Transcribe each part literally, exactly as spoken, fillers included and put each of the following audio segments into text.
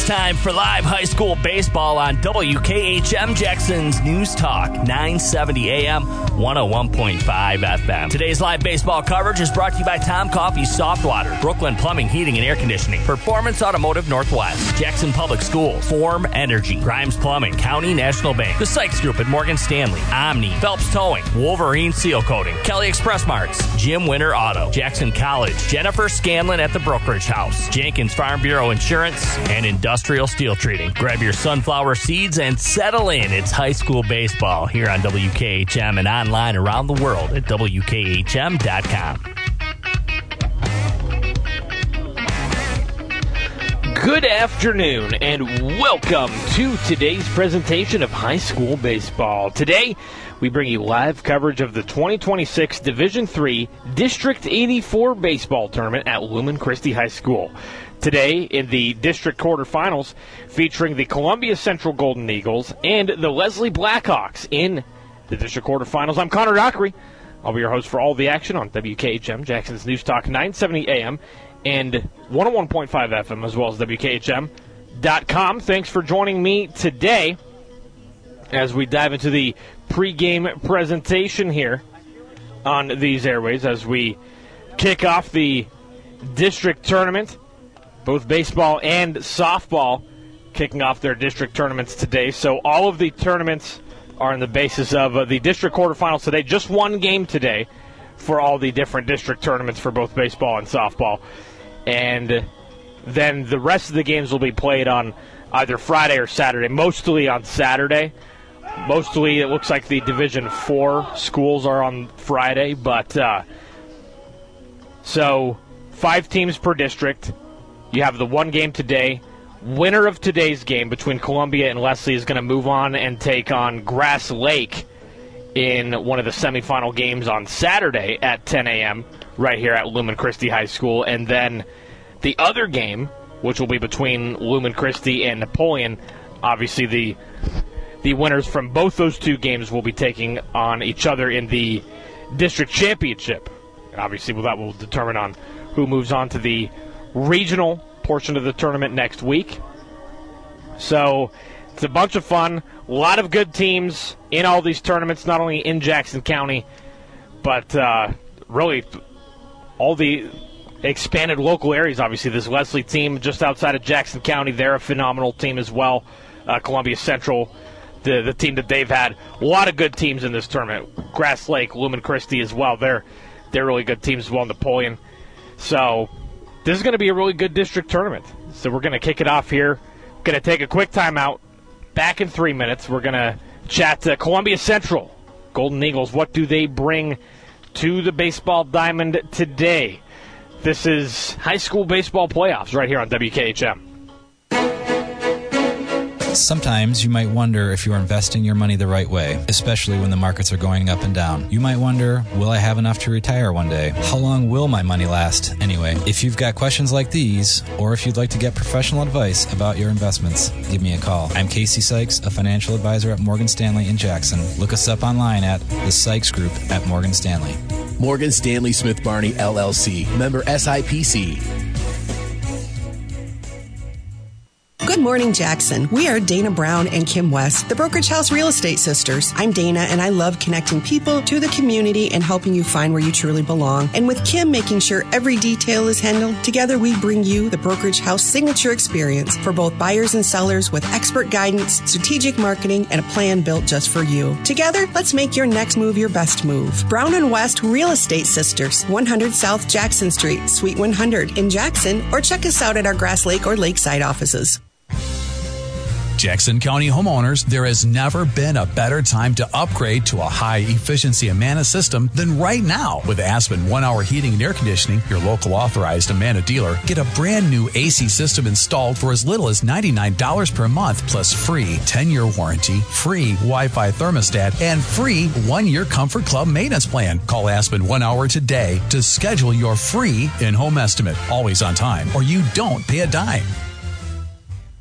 It's time for live high school baseball on W K H M, Jackson's News Talk, nine seventy A M, one oh one point five F M. Today's live baseball coverage is brought to you by Tom Coffee Soft Water, Brooklyn Plumbing, Heating, and Air Conditioning, Performance Automotive Northwest, Jackson Public Schools, Form Energy, Grimes Plumbing, County National Bank, The Sykes Group at Morgan Stanley, Omni, Phelps Towing, Wolverine Seal Coating, Kelly Express Marts, Jim Winter Auto, Jackson College, Jennifer Scanlon at the Brokerage House, Jenkins Farm Bureau Insurance, and Industrial Steel Treating. Grab your sunflower seeds and settle in. It's high school baseball here on W K H M and online around the world at W K H M dot com. Good afternoon and welcome to today's presentation of high school baseball. Today, we bring you live coverage of the twenty twenty-six Division three District eighty-four baseball tournament at Lumen Christi High School. Today, in the district quarterfinals, featuring the Columbia Central Golden Eagles and the Leslie Blackhawks in the district quarterfinals. I'm Connor Dockery. I'll be your host for all the action on W K H M, Jackson's News Talk, nine seventy A M and one oh one point five F M, as well as W K H M dot com. Thanks for joining me today as we dive into the pregame presentation here on these airways as we kick off the district tournament. Both baseball and softball kicking off their district tournaments today. So all of the tournaments are on the basis of uh, the district quarterfinals today. Just one game today for all the different district tournaments for both baseball and softball. And then the rest of the games will be played on either Friday or Saturday, mostly on Saturday. Mostly it looks like the Division four schools are on Friday. But uh, so five teams per district. You have the one game today. Winner of today's game between Columbia and Leslie is going to move on and take on Grass Lake in one of the semifinal games on Saturday at ten A M right here at Lumen Christi High School. And then the other game, which will be between Lumen Christi and Napoleon, obviously the the winners from both those two games will be taking on each other in the district championship. And obviously, well, that will determine on who moves on to the regional portion of the tournament next week. So it's a bunch of fun. A lot of good teams in all these tournaments, not only in Jackson County, but uh, really all the expanded local areas. Obviously, this Leslie team just outside of Jackson County, they're a phenomenal team as well. Uh, Columbia Central, the, the team that they've had. A lot of good teams in this tournament. Grass Lake, Lumen Christi as well. They're, they're really good teams as well. Napoleon. So this is going to be a really good district tournament. So we're going to kick it off here. Going to take a quick timeout. Back in three minutes, we're going to chat to Columbia Central. Golden Eagles, what do they bring to the baseball diamond today? This is high school baseball playoffs right here on W K H M. Sometimes you might wonder if you are investing your money the right way, especially when the markets are going up and down. You might wonder, will I have enough to retire one day? How long will my money last anyway? If you've got questions like these, or if you'd like to get professional advice about your investments, give me a call. I'm Casey Sykes, a financial advisor at Morgan Stanley in Jackson. Look us up online at the Sykes Group at Morgan Stanley. Morgan Stanley Smith Barney, L L C, member S I P C. Good morning, Jackson. We are Dana Brown and Kim West, the Brokerage House Real Estate Sisters. I'm Dana, and I love connecting people to the community and helping you find where you truly belong. And with Kim making sure every detail is handled, together we bring you the Brokerage House signature experience for both buyers and sellers with expert guidance, strategic marketing, and a plan built just for you. Together, let's make your next move your best move. Brown and West Real Estate Sisters, one hundred South Jackson Street, Suite one hundred in Jackson, or check us out at our Grass Lake or Lakeside offices. Jackson County homeowners, there has never been a better time to upgrade to a high-efficiency Amana system than right now. With Aspen one-hour heating and air conditioning, your local authorized Amana dealer, get a brand-new A C system installed for as little as ninety-nine dollars per month, plus free ten-year warranty, free Wi-Fi thermostat, and free one-year Comfort Club maintenance plan. Call Aspen one hour today to schedule your free in-home estimate. Always on time, or you don't pay a dime.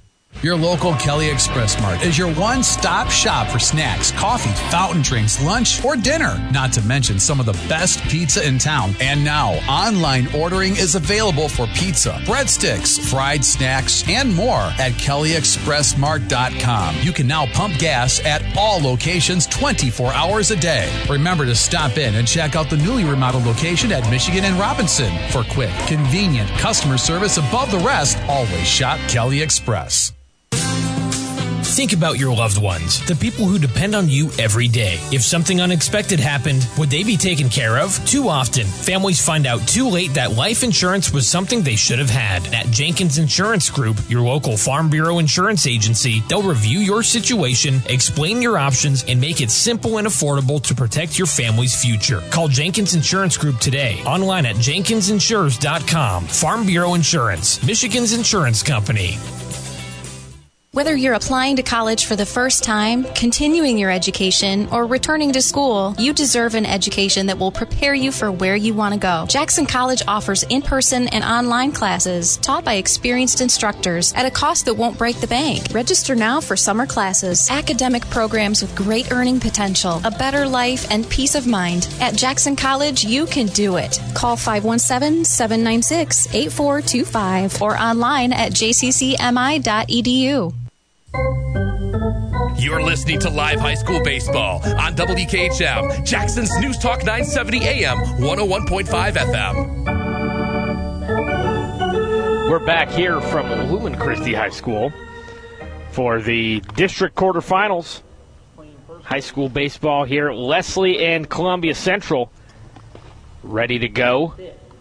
Your local Kelly Express Mart is your one-stop shop for snacks, coffee, fountain drinks, lunch, or dinner, not to mention some of the best pizza in town. And now, online ordering is available for pizza, breadsticks, fried snacks, and more at kelly express mart dot com. You can now pump gas at all locations twenty-four hours a day. Remember to stop in and check out the newly remodeled location at Michigan and Robinson. For quick, convenient customer service above the rest, always shop Kelly Express. Think about your loved ones, the people who depend on you every day. If something unexpected happened, would they be taken care of? Too often, families find out too late that life insurance was something they should have had. At Jenkins Insurance Group, your local Farm Bureau insurance agency, they'll review your situation, explain your options, and make it simple and affordable to protect your family's future. Call Jenkins Insurance Group today, online at jenkins insures dot com. Farm Bureau Insurance, Michigan's insurance company. Whether you're applying to college for the first time, continuing your education, or returning to school, you deserve an education that will prepare you for where you want to go. Jackson College offers in-person and online classes taught by experienced instructors at a cost that won't break the bank. Register now for summer classes, academic programs with great earning potential, a better life, and peace of mind. At Jackson College, you can do it. Call five one seven, seven nine six, eight four two five or online at j c c m i dot e d u. You're listening to Live High School Baseball on W K H M, Jackson's News Talk nine seventy A M, one oh one point five F M. We're back here from Lumen Christi High School for the district quarterfinals. High school baseball here. Leslie and Columbia Central ready to go.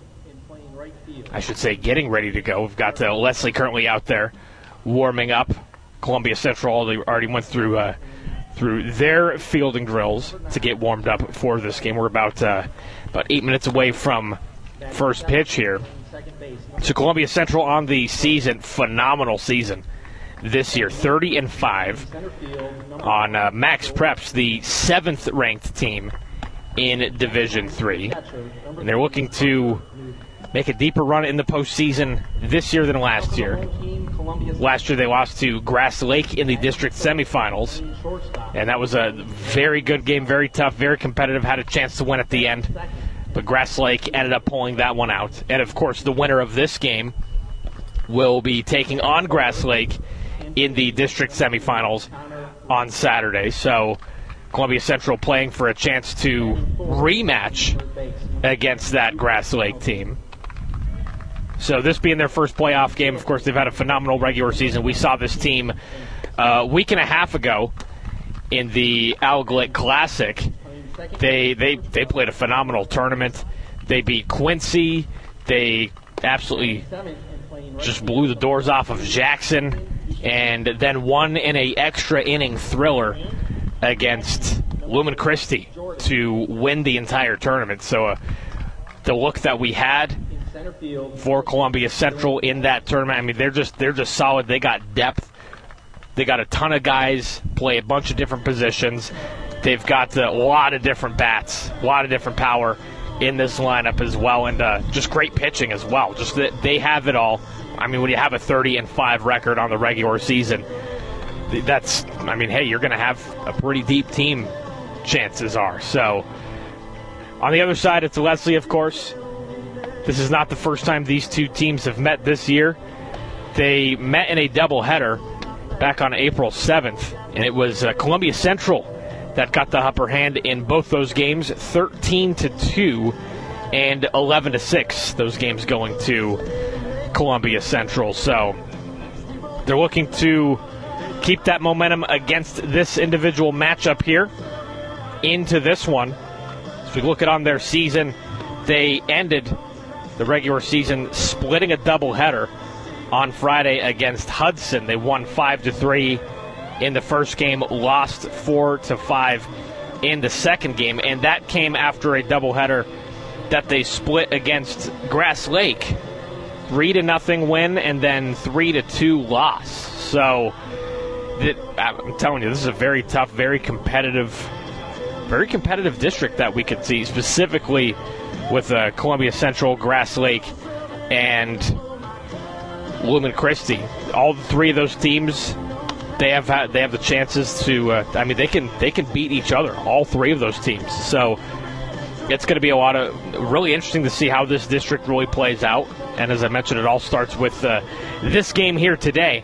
I should say getting ready to go. We've got uh, Leslie currently out there warming up. Columbia Central already went through uh, through their fielding drills to get warmed up for this game. We're about uh, about eight minutes away from first pitch here. So Columbia Central on the season, phenomenal season this year, thirty and five on uh, Max Preps, the seventh ranked team in Division Three, and they're looking to make a deeper run in the postseason this year than last year. Last year they lost to Grass Lake in the district semifinals, and that was a very good game, very tough, very competitive, had a chance to win at the end, but Grass Lake ended up pulling that one out. And, of course, the winner of this game will be taking on Grass Lake in the district semifinals on Saturday. So Columbia Central playing for a chance to rematch against that Grass Lake team. So this being their first playoff game, of course, they've had a phenomenal regular season. We saw this team a week and a half ago in the Algolet Classic. They they they played a phenomenal tournament. They beat Quincy. They absolutely just blew the doors off of Jackson, and then won in a extra inning thriller against Lumen Christi to win the entire tournament. So uh, the look that we had for Columbia Central in that tournament, I mean, they're just they're just solid. They got depth. They got a ton of guys play a bunch of different positions. They've got a lot of different bats, a lot of different power in this lineup as well, and uh, just great pitching as well. Just that they have it all. I mean, when you have a thirty and five record on the regular season, that's, I mean, hey, you're going to have a pretty deep team, chances are. So on the other side, it's Leslie, of course. This is not the first time these two teams have met this year. They met in a doubleheader back on April seventh, and it was uh, Columbia Central that got the upper hand in both those games, thirteen to two and eleven to six, those games going to Columbia Central. So they're looking to keep that momentum against this individual matchup here into this one. As we look at on their season, they ended the regular season splitting a doubleheader on Friday against Hudson. They won five to three in the first game, lost four to five in the second game, and that came after a doubleheader that they split against Grass Lake, three to nothing win, and then three to two loss. So it, I'm telling you, this is a very tough, very competitive, very competitive district that we could see, specifically with uh, Columbia Central, Grass Lake, and Lumen Christi. all three of those teams, they have had, they have the chances to. Uh, I mean, they can they can beat each other. All three of those teams. So it's going to be a lot of really interesting to see how this district really plays out. And as I mentioned, it all starts with uh, this game here today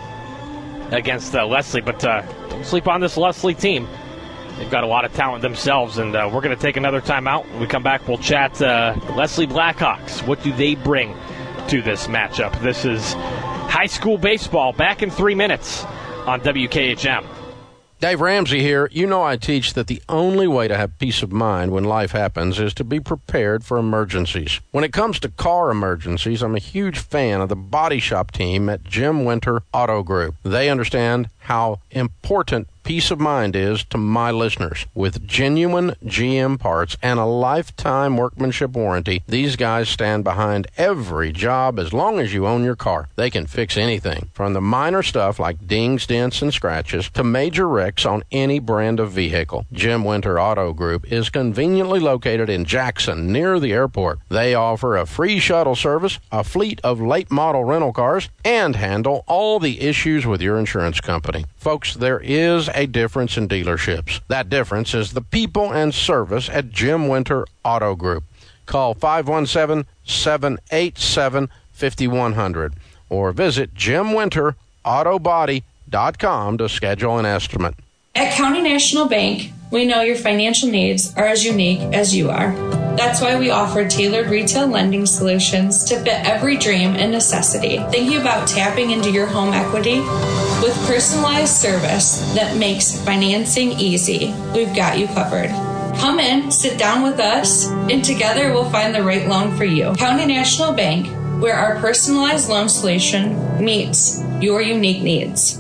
against uh, Leslie. But uh, don't sleep on this Leslie team. They've got a lot of talent themselves, and uh, we're going to take another time out. When we come back, we'll chat uh, Leslie Blackhawks. What do they bring to this matchup? This is high school baseball, back in three minutes on W K H M. Dave Ramsey here. You know I teach that the only way to have peace of mind when life happens is to be prepared for emergencies. When it comes to car emergencies, I'm a huge fan of the body shop team at Jim Winter Auto Group. They understand how important peace of mind is to my listeners. With genuine G M parts and a lifetime workmanship warranty, these guys stand behind every job as long as you own your car. They can fix anything, from the minor stuff like dings, dents, and scratches to major wrecks on any brand of vehicle. Jim Winter Auto Group is conveniently located in Jackson, near the airport. They offer a free shuttle service, a fleet of late model rental cars, and handle all the issues with your insurance company. Folks, there is a difference in dealerships. That difference is the people and service at Jim Winter Auto Group. Call five one seven, seven eight seven, five one zero zero or visit jim winter auto body dot com to schedule an estimate. At County National Bank, we know your financial needs are as unique as you are. That's why we offer tailored retail lending solutions to fit every dream and necessity. Thinking about tapping into your home equity? With personalized service that makes financing easy, we've got you covered. Come in, sit down with us, and together we'll find the right loan for you. County National Bank, where our personalized loan solution meets your unique needs.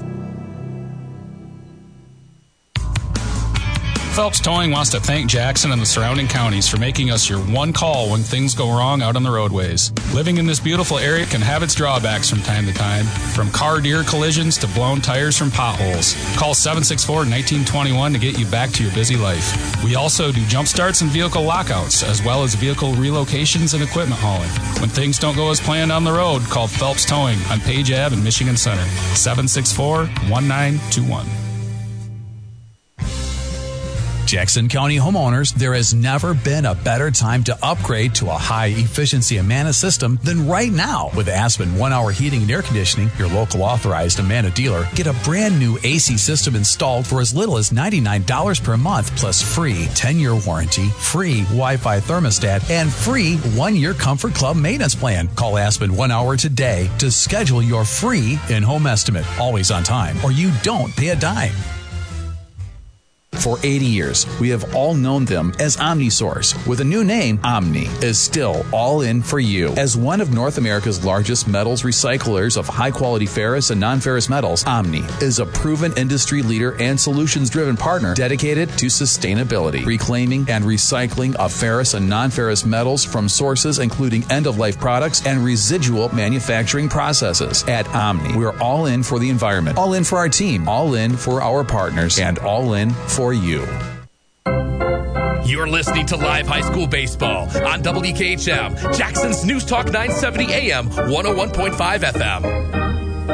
Phelps Towing wants to thank Jackson and the surrounding counties for making us your one call when things go wrong out on the roadways. Living in this beautiful area can have its drawbacks from time to time, from car deer collisions to blown tires from potholes. Call seven six four, one nine two one to get you back to your busy life. We also do jump starts and vehicle lockouts, as well as vehicle relocations and equipment hauling. When things don't go as planned on the road, call Phelps Towing on Page Ave in Michigan Center, seven six four, one nine two one. Jackson County homeowners, there has never been a better time to upgrade to a high-efficiency Amana system than right now. With Aspen one-hour heating and air conditioning, your local authorized Amana dealer, get a brand-new A C system installed for as little as ninety-nine dollars per month, plus free ten-year warranty, free Wi-Fi thermostat, and free one-year Comfort Club maintenance plan. Call Aspen one hour today to schedule your free in-home estimate, always on time, or you don't pay a dime. For eighty years, we have all known them as OmniSource. With a new name, Omni is still all in for you. As one of North America's largest metals recyclers of high-quality ferrous and non-ferrous metals, Omni is a proven industry leader and solutions-driven partner dedicated to sustainability, reclaiming and recycling of ferrous and non-ferrous metals from sources including end-of-life products and residual manufacturing processes. At Omni, we're all in for the environment, all in for our team, all in for our partners, and all in for For you. You're listening to Live High School Baseball on W K H M, Jackson's News Talk nine seventy A M, one oh one point five F M.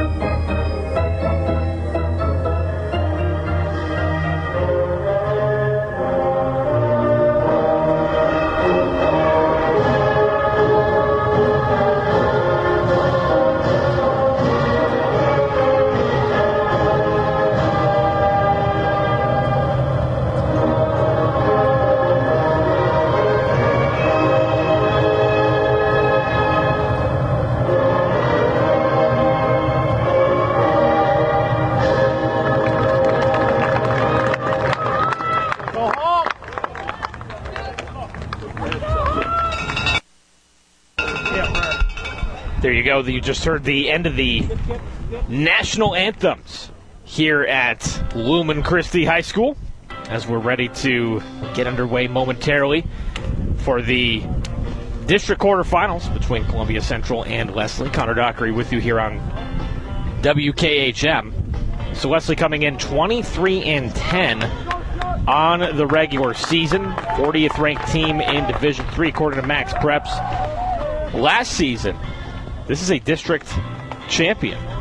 There you go. You just heard the end of the national anthems here at Lumen Christi High School as we're ready to get underway momentarily for the district quarterfinals between Columbia Central and Leslie. Connor Dockery with you here on W K H M. So Leslie coming in twenty-three and ten on the regular season, fortieth ranked team in Division three according to Max Preps. Last season, this is a district champion.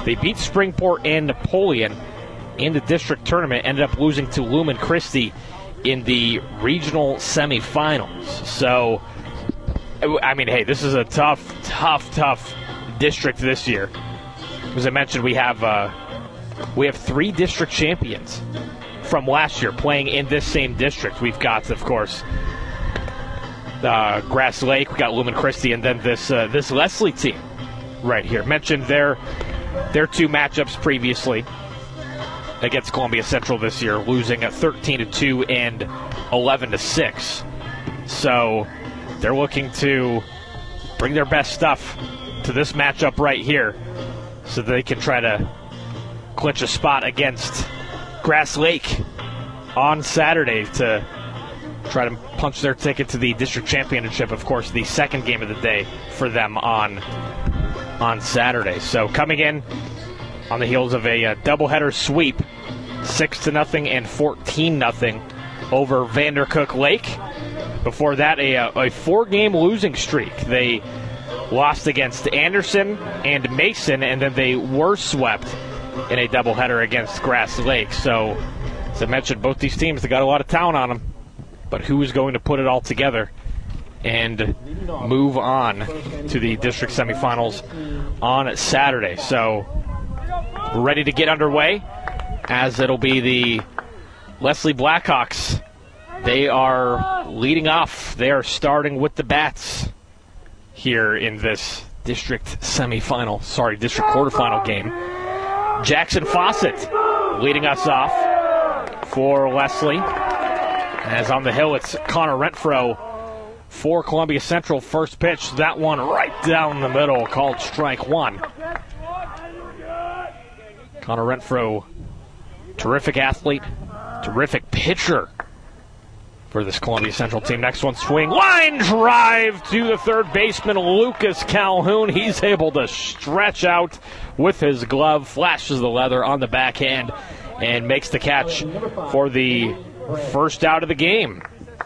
They beat Springport and Napoleon in the district tournament, ended up losing to Lumen Christi in the regional semifinals. So, I mean, hey, this is a tough, tough, tough district this year. As I mentioned, we have uh, we have three district champions from last year playing in this same district. We've got, of course, uh, Grass Lake, we got Lumen Christi, and then this uh, this Leslie team right here. Mentioned their their two matchups previously against Columbia Central this year, losing at thirteen to two and eleven to six. So they're looking to bring their best stuff to this matchup right here so they can try to clinch a spot against Grass Lake on Saturday to try to punch their ticket to the district championship. Of course, the second game of the day for them on on Saturday. So coming in on the heels of a, a doubleheader sweep, six to nothing and fourteen nothing over Vandercook Lake. Before that, a, a four-game losing streak. They lost against Anderson and Mason, and then they were swept in a doubleheader against Grass Lake. So, as I mentioned, both these teams, they got a lot of talent on them. But who is going to put it all together and move on to the district semifinals on Saturday? So, we're ready to get underway, as it'll be the Leslie Blackhawks. They are leading off. They are starting with the bats here in this district semifinal, sorry, district quarterfinal game. Jackson Fawcett leading us off for Leslie. As on the hill, it's Connor Renfro for Columbia Central. First pitch, that one right down the middle, called strike one. Connor Renfro, terrific athlete, terrific pitcher for this Columbia Central team. Next one, swing, line drive to the third baseman, Lucas Calhoun. He's able to stretch out with his glove, flashes the leather on the backhand, and makes the catch for the first out of the game.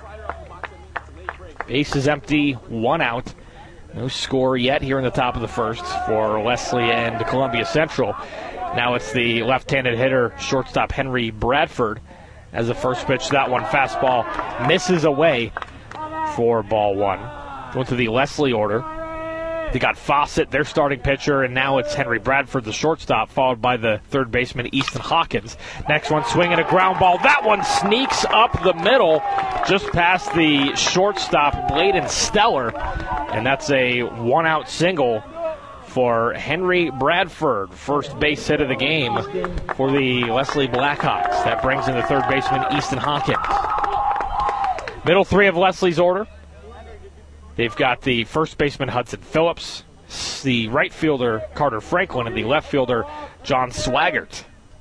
Base is empty, one out. No score yet here in the top of the first for Leslie and Columbia Central. Now it's the left-handed hitter, shortstop Henry Bradford, as the first pitch, that one fastball misses away for ball one. Going to the Leslie order. They got Fawcett, their starting pitcher, and now it's Henry Bradford, the shortstop, followed by the third baseman, Easton Hawkins. Next one, swinging a ground ball. That one sneaks up the middle, just past the shortstop, Bladen Stellar, and that's a one-out single for Henry Bradford, first base hit of the game for the Leslie Blackhawks. That brings in the third baseman, Easton Hawkins. Middle three of Leslie's order. They've got the first baseman, Hudson Phillips, the right fielder, Carter Franklin, and the left fielder, John Swaggart.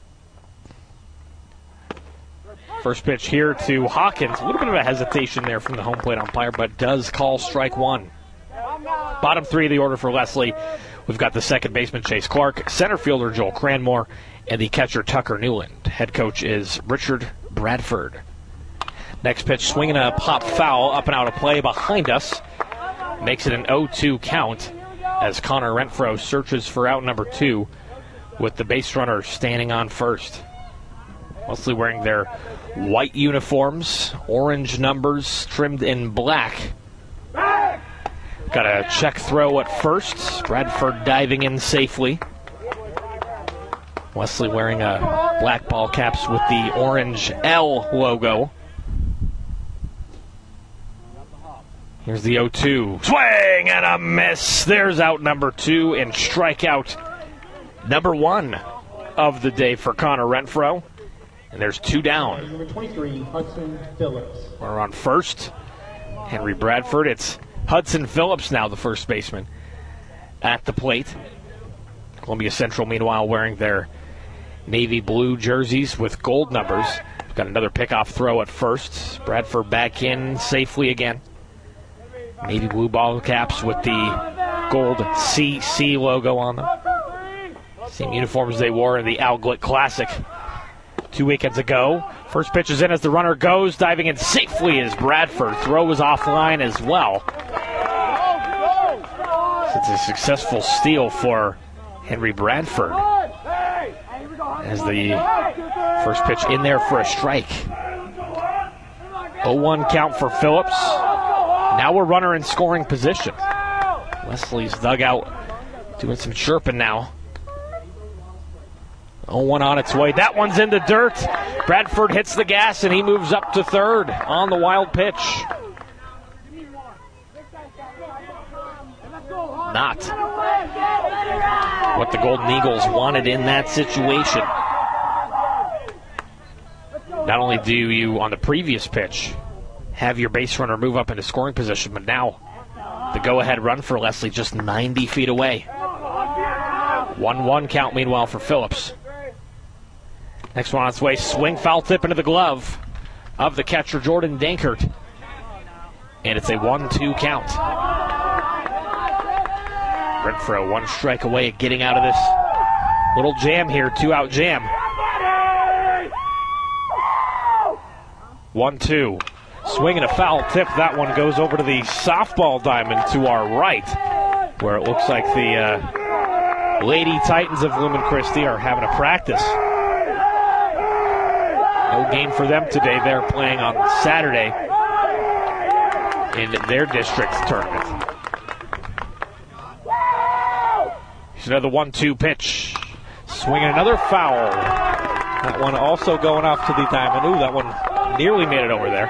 First pitch here to Hawkins. A little bit of a hesitation there from the home plate umpire, but does call strike one. Bottom three of the order for Leslie. We've got the second baseman, Chase Clark, center fielder, Joel Cranmore, and the catcher, Tucker Newland. Head coach is Richard Bradford. Next pitch, swinging a pop foul, up and out of play behind us. Makes it an oh two count as Connor Renfro searches for out number two with the base runner standing on first. Mostly wearing their white uniforms, orange numbers trimmed in black. Got a check throw at first. Bradford diving in safely. Leslie wearing a black ball caps with the orange L logo. Here's the oh two. Swing and a miss. There's out number two and strikeout number one of the day for Connor Renfro. And there's two down. Number twenty-three, Hudson Phillips. We're on first. Henry Bradford. It's Hudson Phillips now, the first baseman, at the plate. Columbia Central, meanwhile, wearing their navy blue jerseys with gold numbers. We've got another pickoff throw at first. Bradford back in safely again. Navy blue ball caps with the gold C C logo on them. Same uniforms they wore in the Alglit Classic two weekends ago. First pitch is in as the runner goes. Diving in safely as Bradford. Throw is offline as well. It's a successful steal for Henry Bradford. as the first pitch in there for a strike. oh one count for Phillips. Now we're runner in scoring position. Leslie's dugout doing some chirping now. oh one on its way. That one's in the dirt. Bradford hits the gas and he moves up to third on the wild pitch. Not what the Golden Eagles wanted in that situation. Not only do you, on the previous pitch, have your base runner move up into scoring position, but now the go-ahead run for Leslie just ninety feet away. one one count, meanwhile, for Phillips. Next one on its way. Swing, foul tip into the glove of the catcher, Jordan Dankert. And it's a one two count. Renfro one strike away at getting out of this little jam here. Two-out jam. one two. Swing and a foul tip. That one goes over to the softball diamond to our right, where it looks like the uh, Lady Titans of Lumen Christi are having a practice. No game for them today. They're playing on Saturday in their district tournament. Here's another one two pitch. Swinging another foul. That one also going off to the diamond. Ooh, that one nearly made it over there.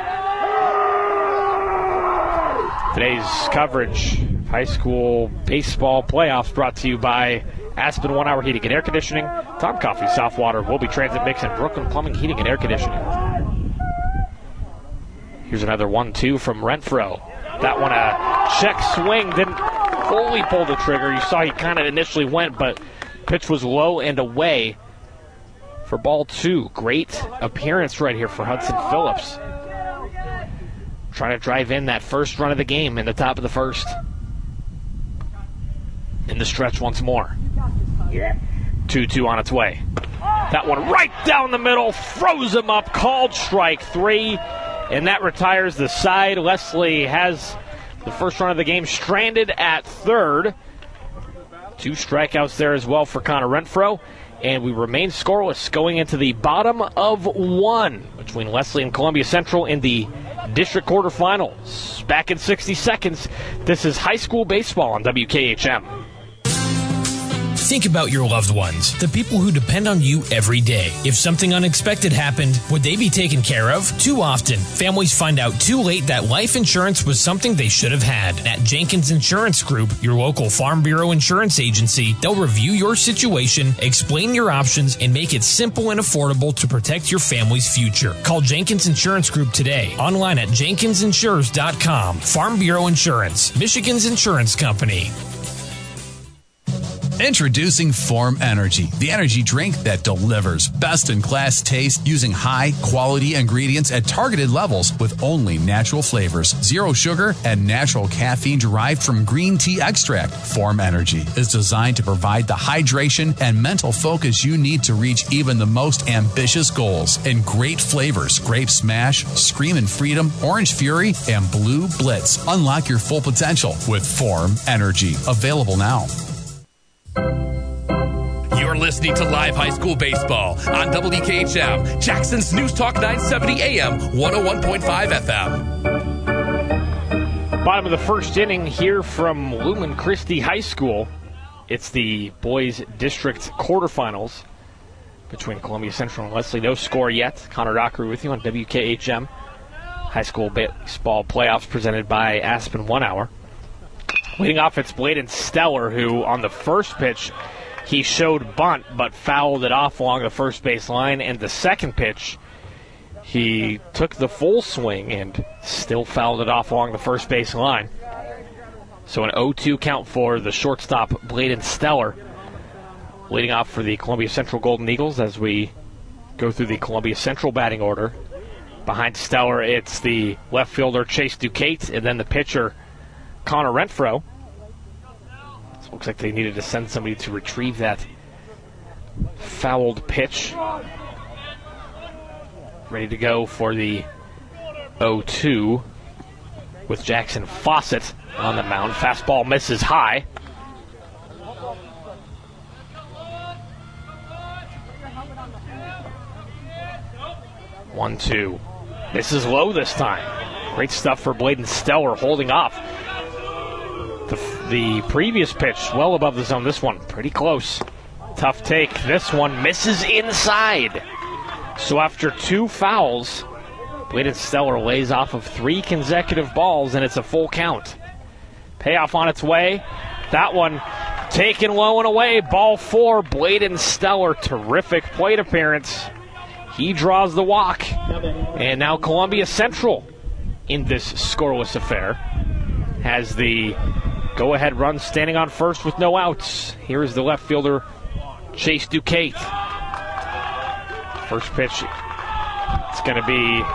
Today's coverage, high school baseball playoffs, brought to you by Aspen One Hour Heating and Air Conditioning, Tom Coffee, South Water, Wilby Transit Mix, and Brooklyn Plumbing, Heating and Air Conditioning. Here's another one two from Renfro. That one a check swing, didn't fully pull the trigger. You saw he kind of initially went, but pitch was low and away for ball two. Great appearance right here for Hudson Phillips. Trying to drive in that first run of the game in the top of the first. In the stretch once more. two two on its way. That one right down the middle, froze him up, called strike three, and that retires the side. Leslie has the first run of the game stranded at third. Two strikeouts there as well for Connor Renfro, and we remain scoreless going into the bottom of one between Leslie and Columbia Central in the district quarterfinals. Back in sixty seconds, this is high school baseball on W K H M. Think about your loved ones, the people who depend on you every day. If something unexpected happened, would they be taken care of? Too often, families find out too late that life insurance was something they should have had. At Jenkins Insurance Group, your local Farm Bureau insurance agency, they'll review your situation, explain your options, and make it simple and affordable to protect your family's future. Call Jenkins Insurance Group today, online at jenkins insures dot com. Farm Bureau Insurance, Michigan's insurance company. Introducing Form Energy, the energy drink that delivers best-in-class taste using high-quality ingredients at targeted levels with only natural flavors, zero sugar, and natural caffeine derived from green tea extract. Form Energy is designed to provide the hydration and mental focus you need to reach even the most ambitious goals. In great flavors, Grape Smash, Screamin' Freedom, Orange Fury, and Blue Blitz. Unlock your full potential with Form Energy. Available now. You're listening to Live High School Baseball on W K H M, Jackson's News Talk nine seventy A M, one oh one point five F M. Bottom of the first inning here from Lumen Christi High School. It's the boys district quarterfinals between Columbia Central and Leslie. No score yet. Connor Dockery with you on W K H M. High school baseball playoffs presented by Aspen One Hour. Leading off, it's Bladen Steller, who on the first pitch, he showed bunt, but fouled it off along the first base line. And the second pitch, he took the full swing and still fouled it off along the first base line. So an oh two count for the shortstop, Bladen Steller. Leading off for the Columbia Central Golden Eagles as we go through the Columbia Central batting order. Behind Steller, it's the left fielder, Chase Duquette, and then the pitcher, Connor Renfro. So it looks like they needed to send somebody to retrieve that fouled pitch. Ready to go for the oh two with Jackson Fawcett on the mound. Fastball misses one two. This is low this time. Great stuff for Bladen Stellar holding off. The, the previous pitch, well above the zone. This one, pretty close. Tough take. This one misses inside. So after two fouls, Bladen Stellar lays off of three consecutive balls, and it's a full count. Payoff on its way. That one taken low and away. Ball four, Bladen Stellar. Terrific plate appearance. He draws the walk. And now Columbia Central in this scoreless affair has the go-ahead run standing on first with no outs. Here is the left fielder, Chase Duquette. First pitch, it's going to be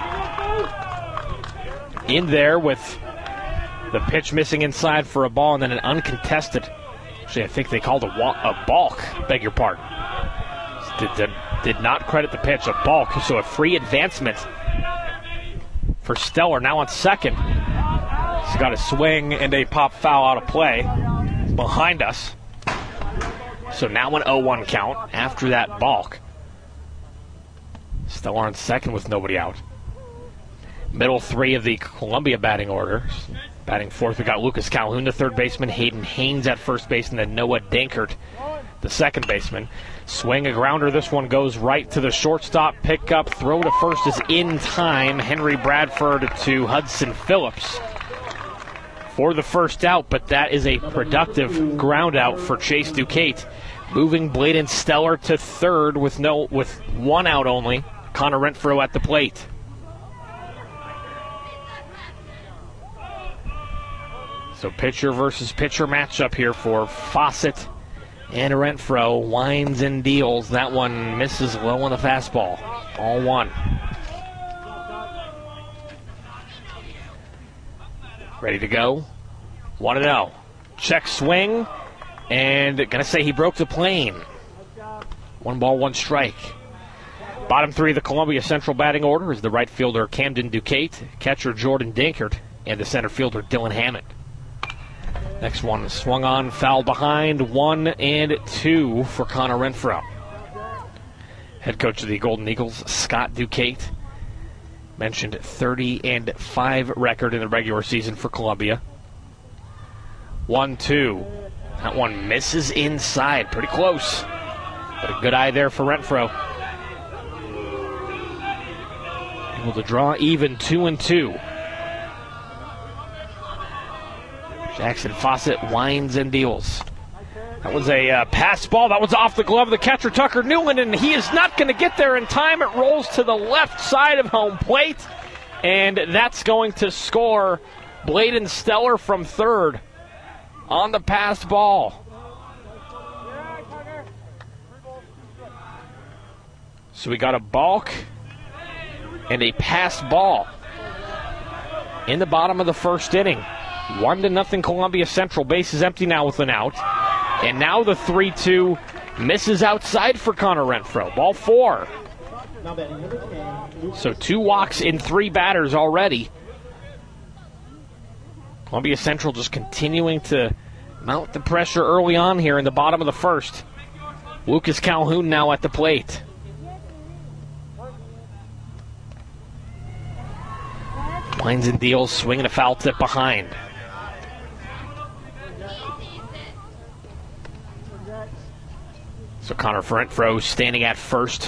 in there with the pitch missing inside for a ball and then an uncontested. Actually, I think they called a, wa- a balk, beg your pardon. Did, did, did not credit the pitch, a balk, so a free advancement for Stellar. Now on second. He's got a swing and a pop foul out of play behind us. So now an oh one count after that balk. Stellar on second with nobody out. Middle three of the Columbia batting order. Batting fourth, we got Lucas Calhoun, the third baseman, Hayden Haynes at first base, and then Noah Dankert, the second baseman. Swing a grounder. This one goes right to the shortstop. Pick up, throw to first is in time. Henry Bradford to Hudson Phillips for the first out, but that is a productive ground out for Chase Duquette. Moving Bladen Stellar to third with no with one out only. Connor Renfro at the plate. So pitcher versus pitcher matchup here for Fawcett and Renfro. Winds and deals. That one misses low on the fastball. All one. Ready to go. one and oh. Check swing. And going to say he broke the plane. One ball, one strike. Bottom three of the Columbia Central batting order is the right fielder Camden Duquette, catcher Jordan Dankert, and the center fielder Dylan Hammond. Next one swung on, foul behind, one and two for Connor Renfro. Head coach of the Golden Eagles, Scott Duquette, mentioned thirty and five record in the regular season for Columbia. one two. That one misses inside, pretty close. But a good eye there for Renfro. Able to draw even two and two. Jackson Fawcett winds and deals. That was a uh, pass ball. That was off the glove of the catcher, Tucker Newland, and he is not going to get there in time. It rolls to the left side of home plate, and that's going to score Bladen Stellar from third on the pass ball. So we got a balk and a pass ball in the bottom of the first inning. One to nothing Columbia Central. Base is empty now with an out. And now the three two misses outside for Connor Renfro. Ball four. So two walks in three batters already. Columbia Central just continuing to mount the pressure early on here in the bottom of the first. Lucas Calhoun now at the plate. Winds and deals, swinging a foul tip behind. So Connor Renfro standing at first.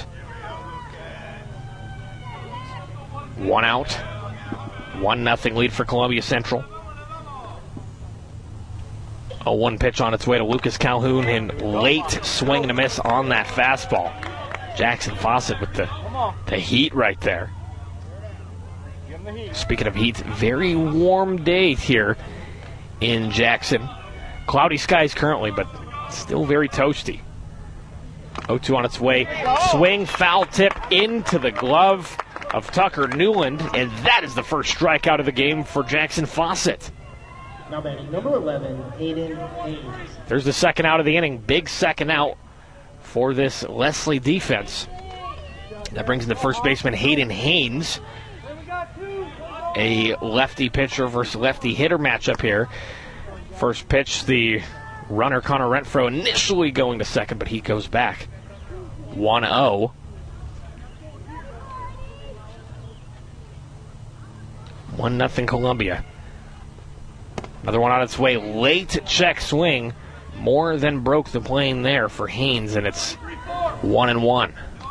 One out. One nothing lead for Columbia Central. A one pitch on its way to Lucas Calhoun, and late swing and a miss on that fastball. Jackson Fawcett with the, the heat right there. Speaking of heat, very warm day here in Jackson. Cloudy skies currently, but still very toasty. oh two on its way. Swing, foul tip into the glove of Tucker Newland, and that is the first strikeout of the game for Jackson Fawcett. Now batting number eleven, Hayden Haynes. There's the second out of the inning. Big second out for this Leslie defense. That brings in the first baseman, Hayden Haynes. A lefty pitcher versus lefty hitter matchup here. First pitch, the runner Connor Renfro initially going to second, but he goes back. one oh. one nothing Columbia. Another one on its way. Late check swing. More than broke the plane there for Haynes, and it's one and one.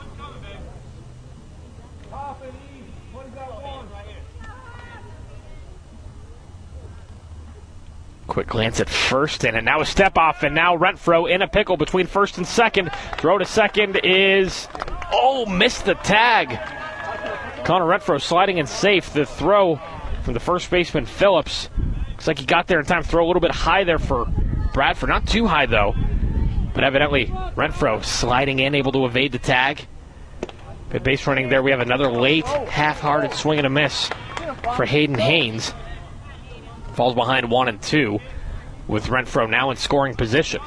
Quick glance at first, and now a step off, and now Renfro in a pickle between first and second. Throw to second is, oh, missed the tag. Connor Renfro sliding in safe. The throw from the first baseman, Phillips. Looks like he got there in time. Throw a little bit high there for Bradford. Not too high, though. But evidently, Renfro sliding in, able to evade the tag. Good base running there. We have another late, half-hearted swing and a miss for Hayden Haynes. Falls behind one and two, with Renfro now in scoring position.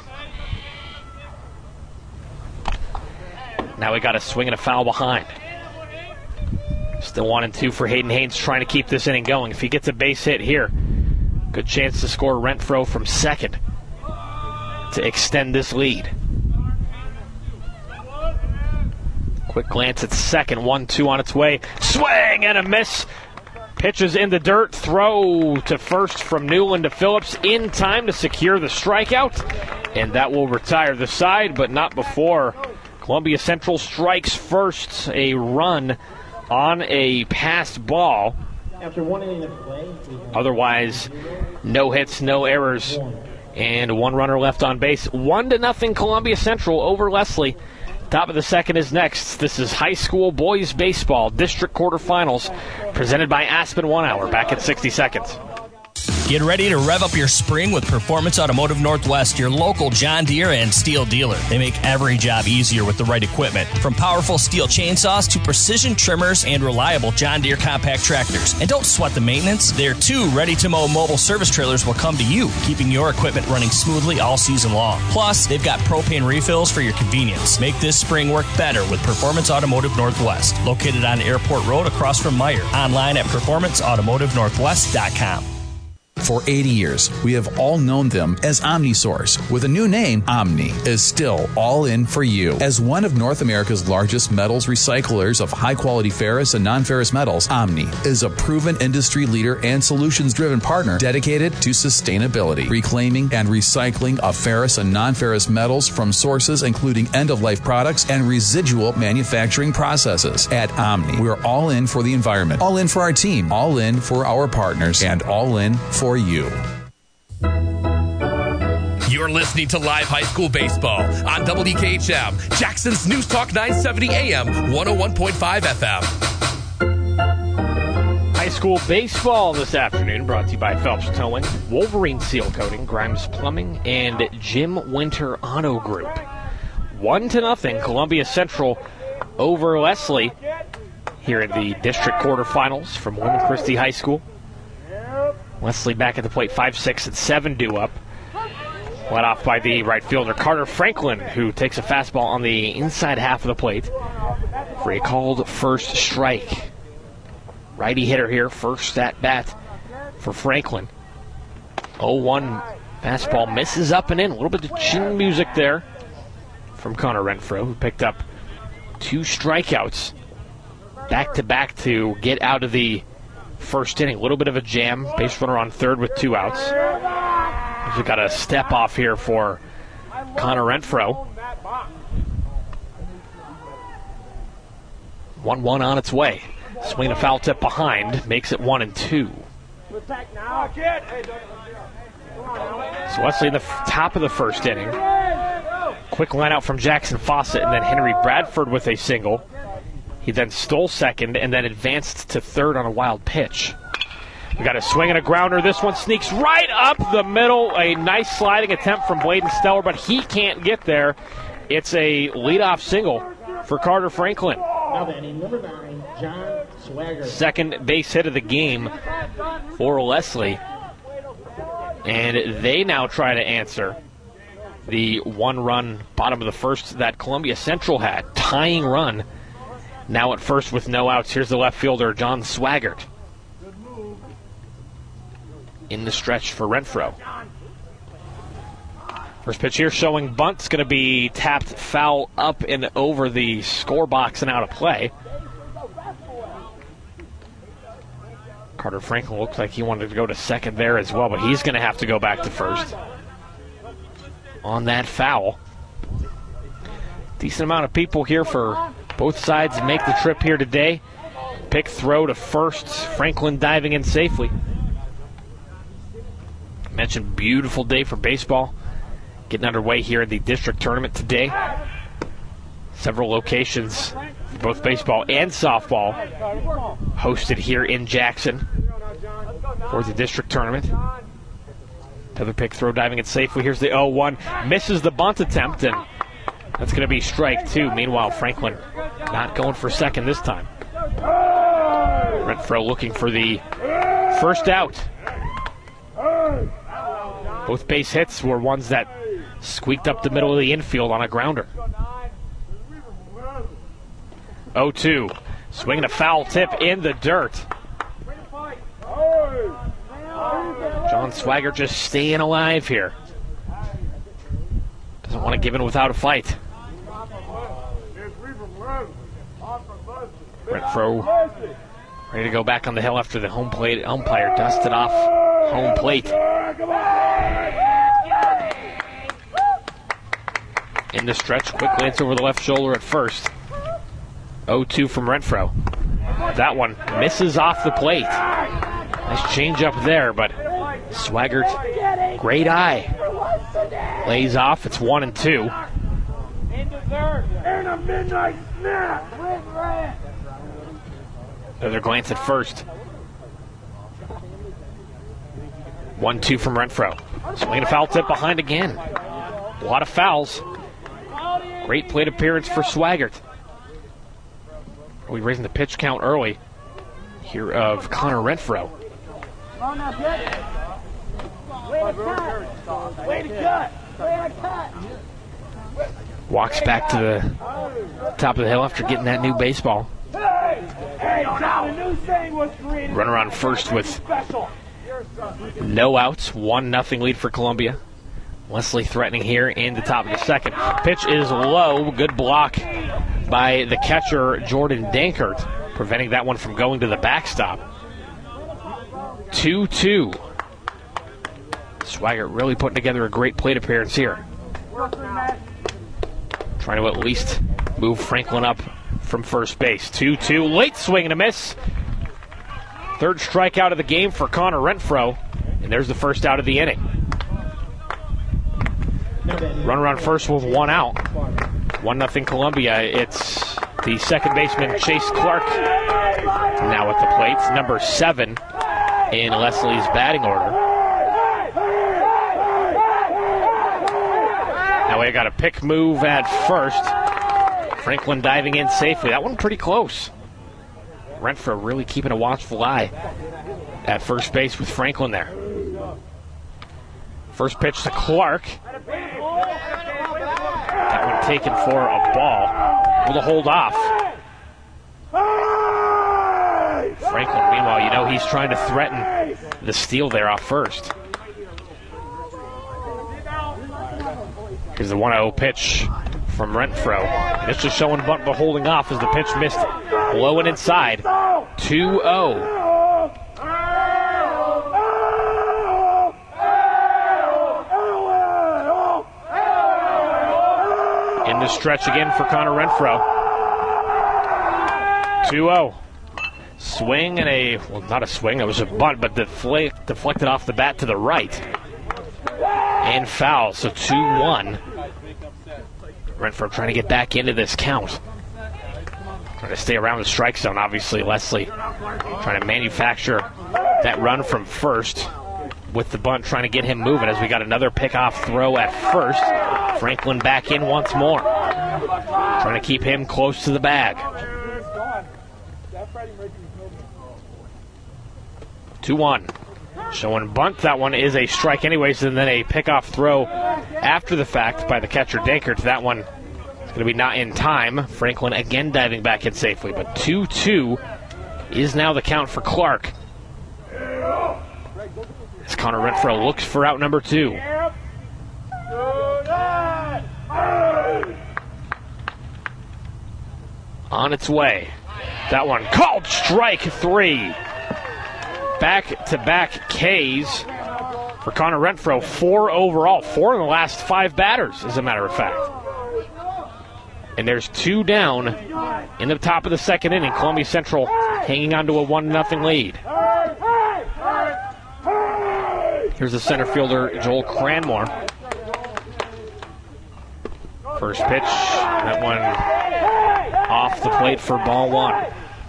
Now we got a swing and a foul behind. Still one and two for Hayden Haynes, trying to keep this inning going. If he gets a base hit here, good chance to score Renfro from second to extend this lead. Quick glance at second, one two on its way. Swing and a miss. Pitches in the dirt, throw to first from Newland to Phillips in time to secure the strikeout, and that will retire the side, but not before Columbia Central strikes first. A run on a passed ball. After one inning of play, otherwise, no hits, no errors, and one runner left on base. One to nothing Columbia Central over Leslie. Top of the second is next. This is high school boys baseball district quarterfinals presented by Aspen One Hour. Back in sixty seconds. Get ready to rev up your spring with Performance Automotive Northwest, your local John Deere and Steel dealer. They make every job easier with the right equipment. From powerful steel chainsaws to precision trimmers and reliable John Deere compact tractors. And don't sweat the maintenance. Their two ready-to-mow mobile service trailers will come to you, keeping your equipment running smoothly all season long. Plus, they've got propane refills for your convenience. Make this spring work better with Performance Automotive Northwest, located on Airport Road across from Meyer. Online at performance automotive northwest dot com. For eighty years, we have all known them as OmniSource. With a new name, Omni is still all in for you. As one of North America's largest metals recyclers of high-quality ferrous and non-ferrous metals, Omni is a proven industry leader and solutions-driven partner dedicated to sustainability, reclaiming and recycling of ferrous and non-ferrous metals from sources including end-of-life products and residual manufacturing processes. At Omni, we're all in for the environment, all in for our team, all in for our partners, and all in for you. You're listening to Live High School Baseball on W K H M, Jackson's News Talk nine seventy A M, one oh one point five F M. High school baseball this afternoon brought to you by Phelps Towing, Wolverine Seal Coating, Grimes Plumbing, and Jim Winter Auto Group. One to nothing, Columbia Central over Leslie here in the district quarterfinals from William Christie High School. Leslie back at the plate, five, six, and seven due up. Led off by the right fielder, Carter Franklin, who takes a fastball on the inside half of the plate for a called first strike. Righty hitter here, first at bat for Franklin. oh one fastball misses up and in. A little bit of chin music there from Connor Renfro, who picked up two strikeouts back-to-back to get out of the first inning. A little bit of a jam. Base runner on third with two outs. We've got a step off here for Connor Renfro. one one on its way. Swing a foul tip behind. Makes it one and two. So Wesley in the f- top of the first inning. Quick line out from Jackson Fawcett, and then Henry Bradford with a single. He then stole second and then advanced to third on a wild pitch. We got a swing and a grounder. This one sneaks right up the middle. A nice sliding attempt from Bladen Stellar, but he can't get there. It's a leadoff single for Carter Franklin. Now batting number nine, John Swagger. Second base hit of the game for Leslie. And they now try to answer the one-run bottom of the first that Columbia Central had. Tying run. Now at first with no outs, here's the left fielder, John Swaggart. In the stretch for Renfro. First pitch here showing bunt's going to be tapped foul up and over the score box and out of play. Carter Franklin looks like he wanted to go to second there as well, but he's going to have to go back to first on that foul. Decent amount of people here for both sides to make the trip here today. Pick throw to first. Franklin diving in safely. I mentioned beautiful day for baseball. Getting underway here in the district tournament today. Several locations for both baseball and softball hosted here in Jackson for the district tournament. Another pick throw diving in safely. Here's the oh one. Misses the bunt attempt, and that's going to be strike two. Meanwhile, Franklin not going for second this time. Renfro looking for the first out. Both base hits were ones that squeaked up the middle of the infield on a grounder. oh two. Swinging a foul tip in the dirt. John Swagger just staying alive here. Doesn't want to give in without a fight. Renfro ready to go back on the hill after the home plate umpire dusted off home plate. In the stretch, quick glance over the left shoulder at first. oh two from Renfro. That one misses off the plate. Nice change up there, but Swaggart, great eye. Lays off, it's one and two. Another glance at first. one two from Renfro. Swinging a foul tip behind again. A lot of fouls. Great plate appearance for Swaggart. We're raising the pitch count early here of Connor Renfro. Walks back to the top of the hill after getting that new baseball. Runner on first with no outs. One nothing lead for Columbia. Leslie threatening here in the top of the second. Pitch is low. Good block by the catcher, Jordan Dankert, preventing that one from going to the backstop. two two. Swagger really putting together a great plate appearance here. Trying to at least move Franklin up from first base. two two. Late swing and a miss. Third strikeout of the game for Connor Renfro. And there's the first out of the inning. Runner on first with one out. one nothing Columbia. It's the second baseman, Chase Clark, now at the plate. Number seven in Leslie's batting order. Now we got a pick move at first. Franklin diving in safely. That one pretty close. Renfro really keeping a watchful eye at first base with Franklin there. First pitch to Clark. That one taken for a ball. Able to hold off. Franklin, meanwhile, you know he's trying to threaten the steal there off first. Here's the one oh pitch from Renfro. And it's just showing bunt but holding off as the pitch missed low and inside. two oh. In the stretch again for Connor Renfro. two oh. Swing and a, well, not a swing, it was a bunt, but deflect, deflected off the bat to the right. And foul, so two one. Renfro trying to get back into this count. Trying to stay around the strike zone, obviously. Leslie trying to manufacture that run from first with the bunt, trying to get him moving as we got another pickoff throw at first. Franklin back in once more. Trying to keep him close to the bag. two one. Showing bunt. That one is a strike anyways, and then a pickoff throw after the fact by the catcher Dankert. That one is going to be not in time. Franklin again diving back in safely, but two two is now the count for Clark. As Connor Renfro looks for out number two. On its way. That one called strike three. back-to-back Ks for Connor Renfro. Four overall. Four in the last five batters, as a matter of fact. And there's two down in the top of the second inning. Columbia Central hanging on to a one nothing lead. Here's the center fielder, Joel Cranmore. First pitch, that one off the plate for ball one.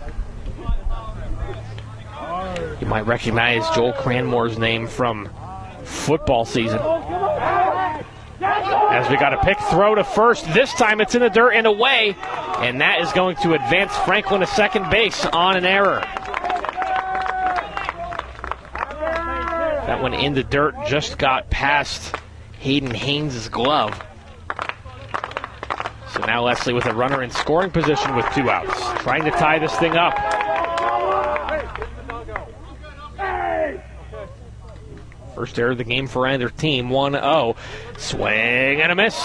You might recognize Joel Cranmore's name from football season. As we got a pick throw to first. This time it's in the dirt and away. And that is going to advance Franklin to second base on an error. That one in the dirt just got past Hayden Haynes' glove. So now Leslie with a runner in scoring position with two outs. Trying to tie this thing up. First error of the game for either team, one oh. Swing and a miss.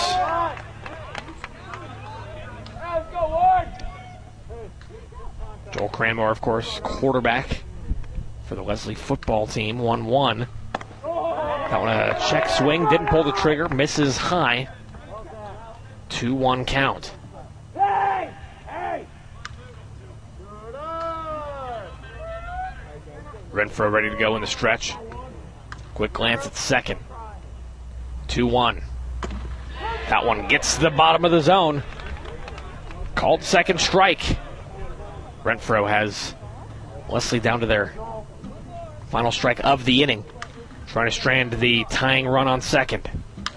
Joel Cranmore, of course, quarterback for the Leslie football team, one one. That one a check swing, didn't pull the trigger, misses high. two one count. Renfro ready to go in the stretch. Quick glance at second. two one. That one gets to the bottom of the zone. Called second strike. Renfro has Leslie down to their final strike of the inning. Trying to strand the tying run on second.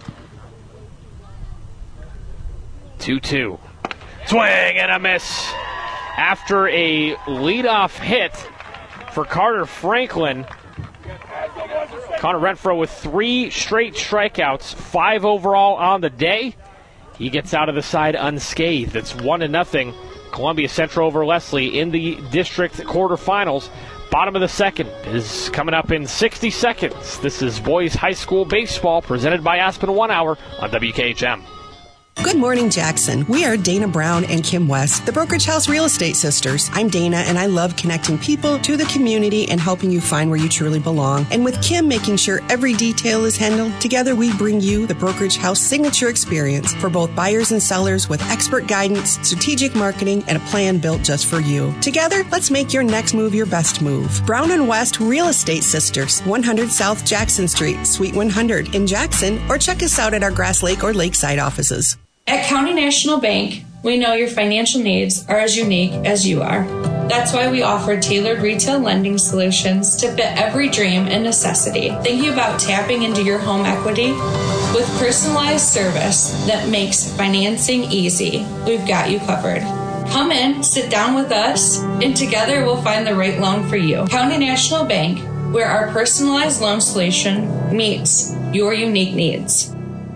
two two. Swing and a miss. After a leadoff hit for Carter Franklin, Connor Renfro with three straight strikeouts, five overall on the day. He gets out of the side unscathed. It's one to nothing. Columbia Central over Leslie in the district quarterfinals. Bottom of the second is coming up in sixty seconds. This is Boys High School Baseball presented by Aspen One Hour on W K H M. Good morning, Jackson. We are Dana Brown and Kim West, the Brokerage House Real Estate Sisters. I'm Dana, and I love connecting people to the community and helping you find where you truly belong. And with Kim making sure every detail is handled, together we bring you the Brokerage House Signature Experience for both buyers and sellers with expert guidance, strategic marketing, and a plan built just for you. Together, let's make your next move your best move. Brown and West Real Estate Sisters, one hundred South Jackson Street, Suite one hundred in Jackson, or check us out at our Grass Lake or Lakeside offices. At County National Bank, we know your financial needs are as unique as you are. That's why we offer tailored retail lending solutions to fit every dream and necessity. Thinking about tapping into your home equity? With personalized service that makes financing easy, we've got you covered. Come in, sit down with us, and together we'll find the right loan for you. County National Bank, where our personalized loan solution meets your unique needs.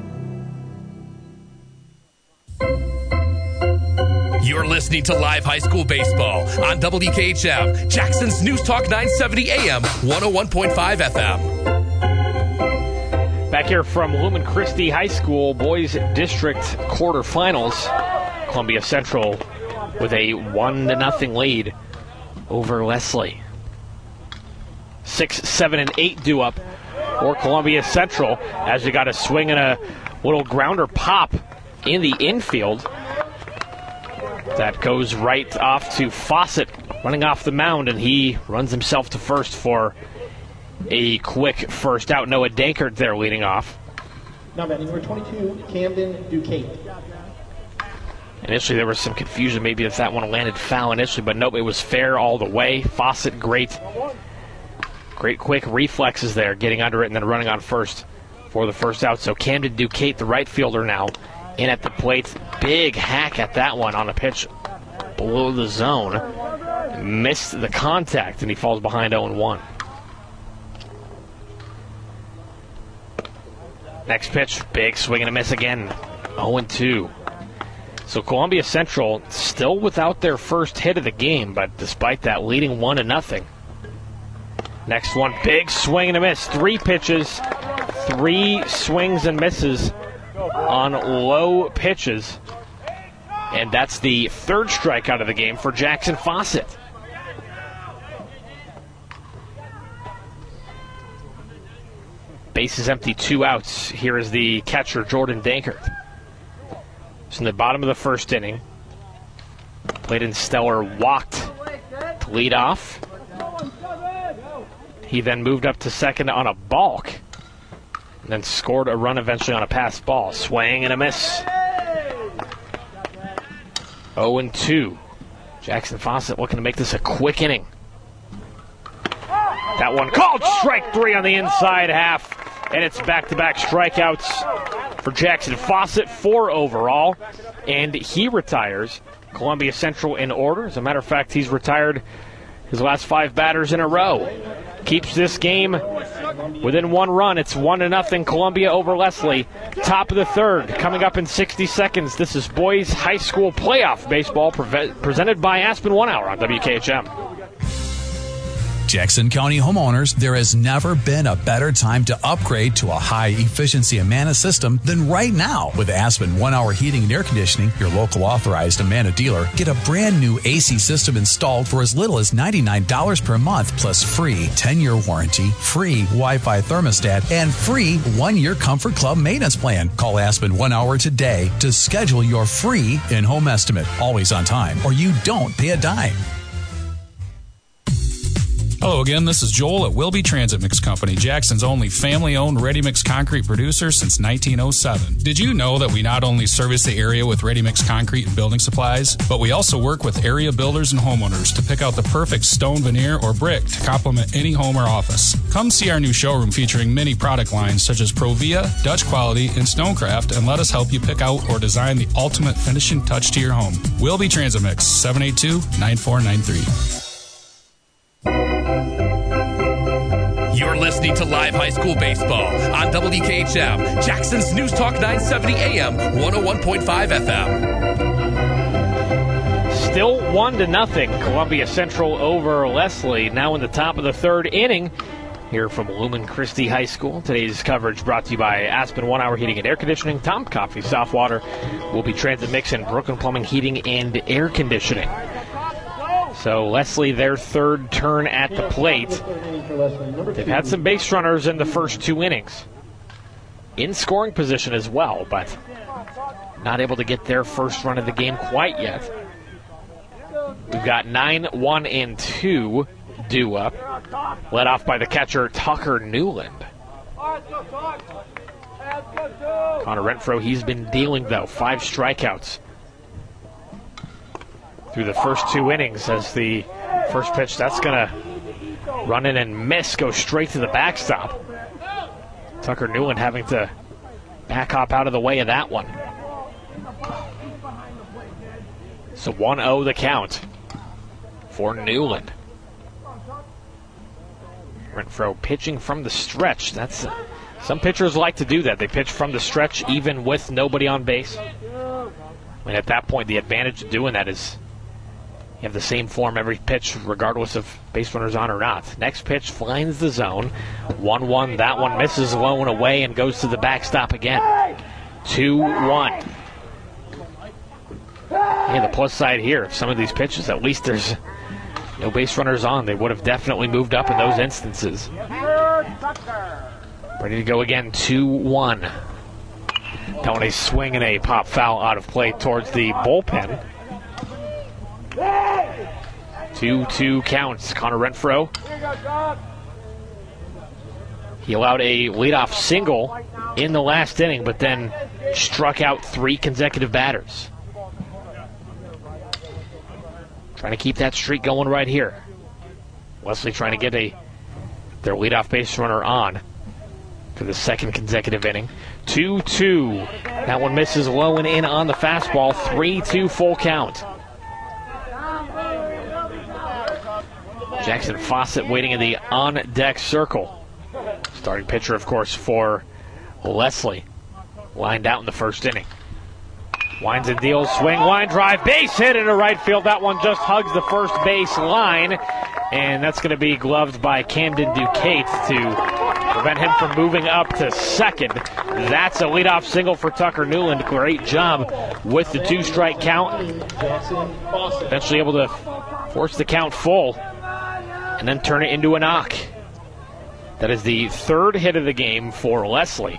You're listening to Live High School Baseball on W K H M, Jackson's News Talk nine seventy A M, one oh one point five F M. Back here from Lumen Christi High School, Boys District quarterfinals. Columbia Central with a one to nothing lead over Leslie. Six, seven, and eight due up for Columbia Central as you got a swing and a little grounder pop in the infield. That goes right off to Fawcett, running off the mound, and he runs himself to first for a quick first out. Noah Dankert there leading off. Now batting number twenty-two, Camden Duquette. Initially there was some confusion maybe if that one landed foul initially, but nope, it was fair all the way. Fawcett, great, great quick reflexes there, getting under it and then running on first for the first out. So Camden Duquette, the right fielder now, in at the plate. Big hack at that one on a pitch below the zone. Missed the contact, and he falls behind oh one. Next pitch, big swing and a miss again. oh two. So Columbia Central still without their first hit of the game, but despite that, leading one to nothing. Next one, big swing and a miss. Three pitches, three swings and misses on low pitches. And that's the third strikeout of the game for Jackson Fawcett. Bases empty, two outs. Here is the catcher, Jordan Dankert. It's in the bottom of the first inning. Clayton Steller walked to lead off. He then moved up to second on a balk, and then scored a run eventually on a pass ball. Swing and a miss. oh and two. Jackson Fawcett looking to make this a quick inning. That one called strike three on the inside half, and it's back-to-back strikeouts for Jackson Fawcett, four overall, and he retires. Columbia Central in order. As a matter of fact, he's retired his last five batters in a row. Keeps this game within one run. It's one to nothing. Columbia over Leslie. Top of the third. Coming up in sixty seconds. This is boys high school playoff baseball pre- presented by Aspen One Hour on W K H M. Jackson County homeowners, there has never been a better time to upgrade to a high-efficiency Amana system than right now. With Aspen One Hour Heating and Air Conditioning, your local authorized Amana dealer, get a brand new A C system installed for as little as ninety-nine dollars per month, plus free ten-year warranty, free Wi-Fi thermostat, and free one-year Comfort Club maintenance plan. Call Aspen One Hour today to schedule your free in-home estimate, always on time, or you don't pay a dime. Hello again, this is Joel at Wilby Transit Mix Company, Jackson's only family-owned ready-mix concrete producer since nineteen oh seven. Did you know that we not only service the area with ready-mix concrete and building supplies, but we also work with area builders and homeowners to pick out the perfect stone veneer or brick to complement any home or office. Come see our new showroom featuring many product lines such as Provia, Dutch Quality, and Stonecraft, and let us help you pick out or design the ultimate finishing touch to your home. Wilby Transit Mix, seven eight two, nine four nine three. You're listening to Live High School Baseball on W K H M, Jackson's News Talk nine seventy A M, one oh one point five F M. Still one to nothing. Columbia Central over Leslie. Now in the top of the third inning. Here from Lumen Christi High School. Today's coverage brought to you by Aspen One Hour Heating and Air Conditioning, Tom Coffee, Soft Water, Wilby Transit Mix, and Brooklyn Plumbing Heating and Air Conditioning. So Leslie, their third turn at the plate. They've had some base runners in the first two innings. In scoring position as well, but not able to get their first run of the game quite yet. We've got nine, one, and two due up. Led off by the catcher, Tucker Newland. Connor Renfro, he's been dealing, though. Five strikeouts through the first two innings as the first pitch, that's going to run in and miss, go straight to the backstop. Tucker Newland having to back hop out of the way of that one. So one oh the count for Newland. Renfro pitching from the stretch. That's some pitchers like to do that. They pitch from the stretch even with nobody on base. And at that point, the advantage of doing that is you have the same form every pitch, regardless of base runners on or not. Next pitch finds the zone. one one. That one misses low and away and goes to the backstop again. two one. And the plus side here, some of these pitches, at least there's no base runners on. They would have definitely moved up in those instances. Ready to go again, two one. That one a swing and a pop foul out of play towards the bullpen. two two counts. Connor Renfro. He allowed a leadoff single in the last inning, but then struck out three consecutive batters. Trying to keep that streak going right here. Leslie trying to get a their leadoff base runner on for the second consecutive inning. two two. That one misses low and in on the fastball. three two full count. Jackson Fawcett waiting in the on-deck circle. Starting pitcher, of course, for Leslie. Lined out in the first inning. Winds and deals, swing, line drive, base hit into right field. That one just hugs the first base line. And that's going to be gloved by Camden Duquette to prevent him from moving up to second. That's a leadoff single for Tucker Newland. Great job with the two-strike count. Eventually able to force the count full and then turn it into a knock. That is the third hit of the game for Leslie.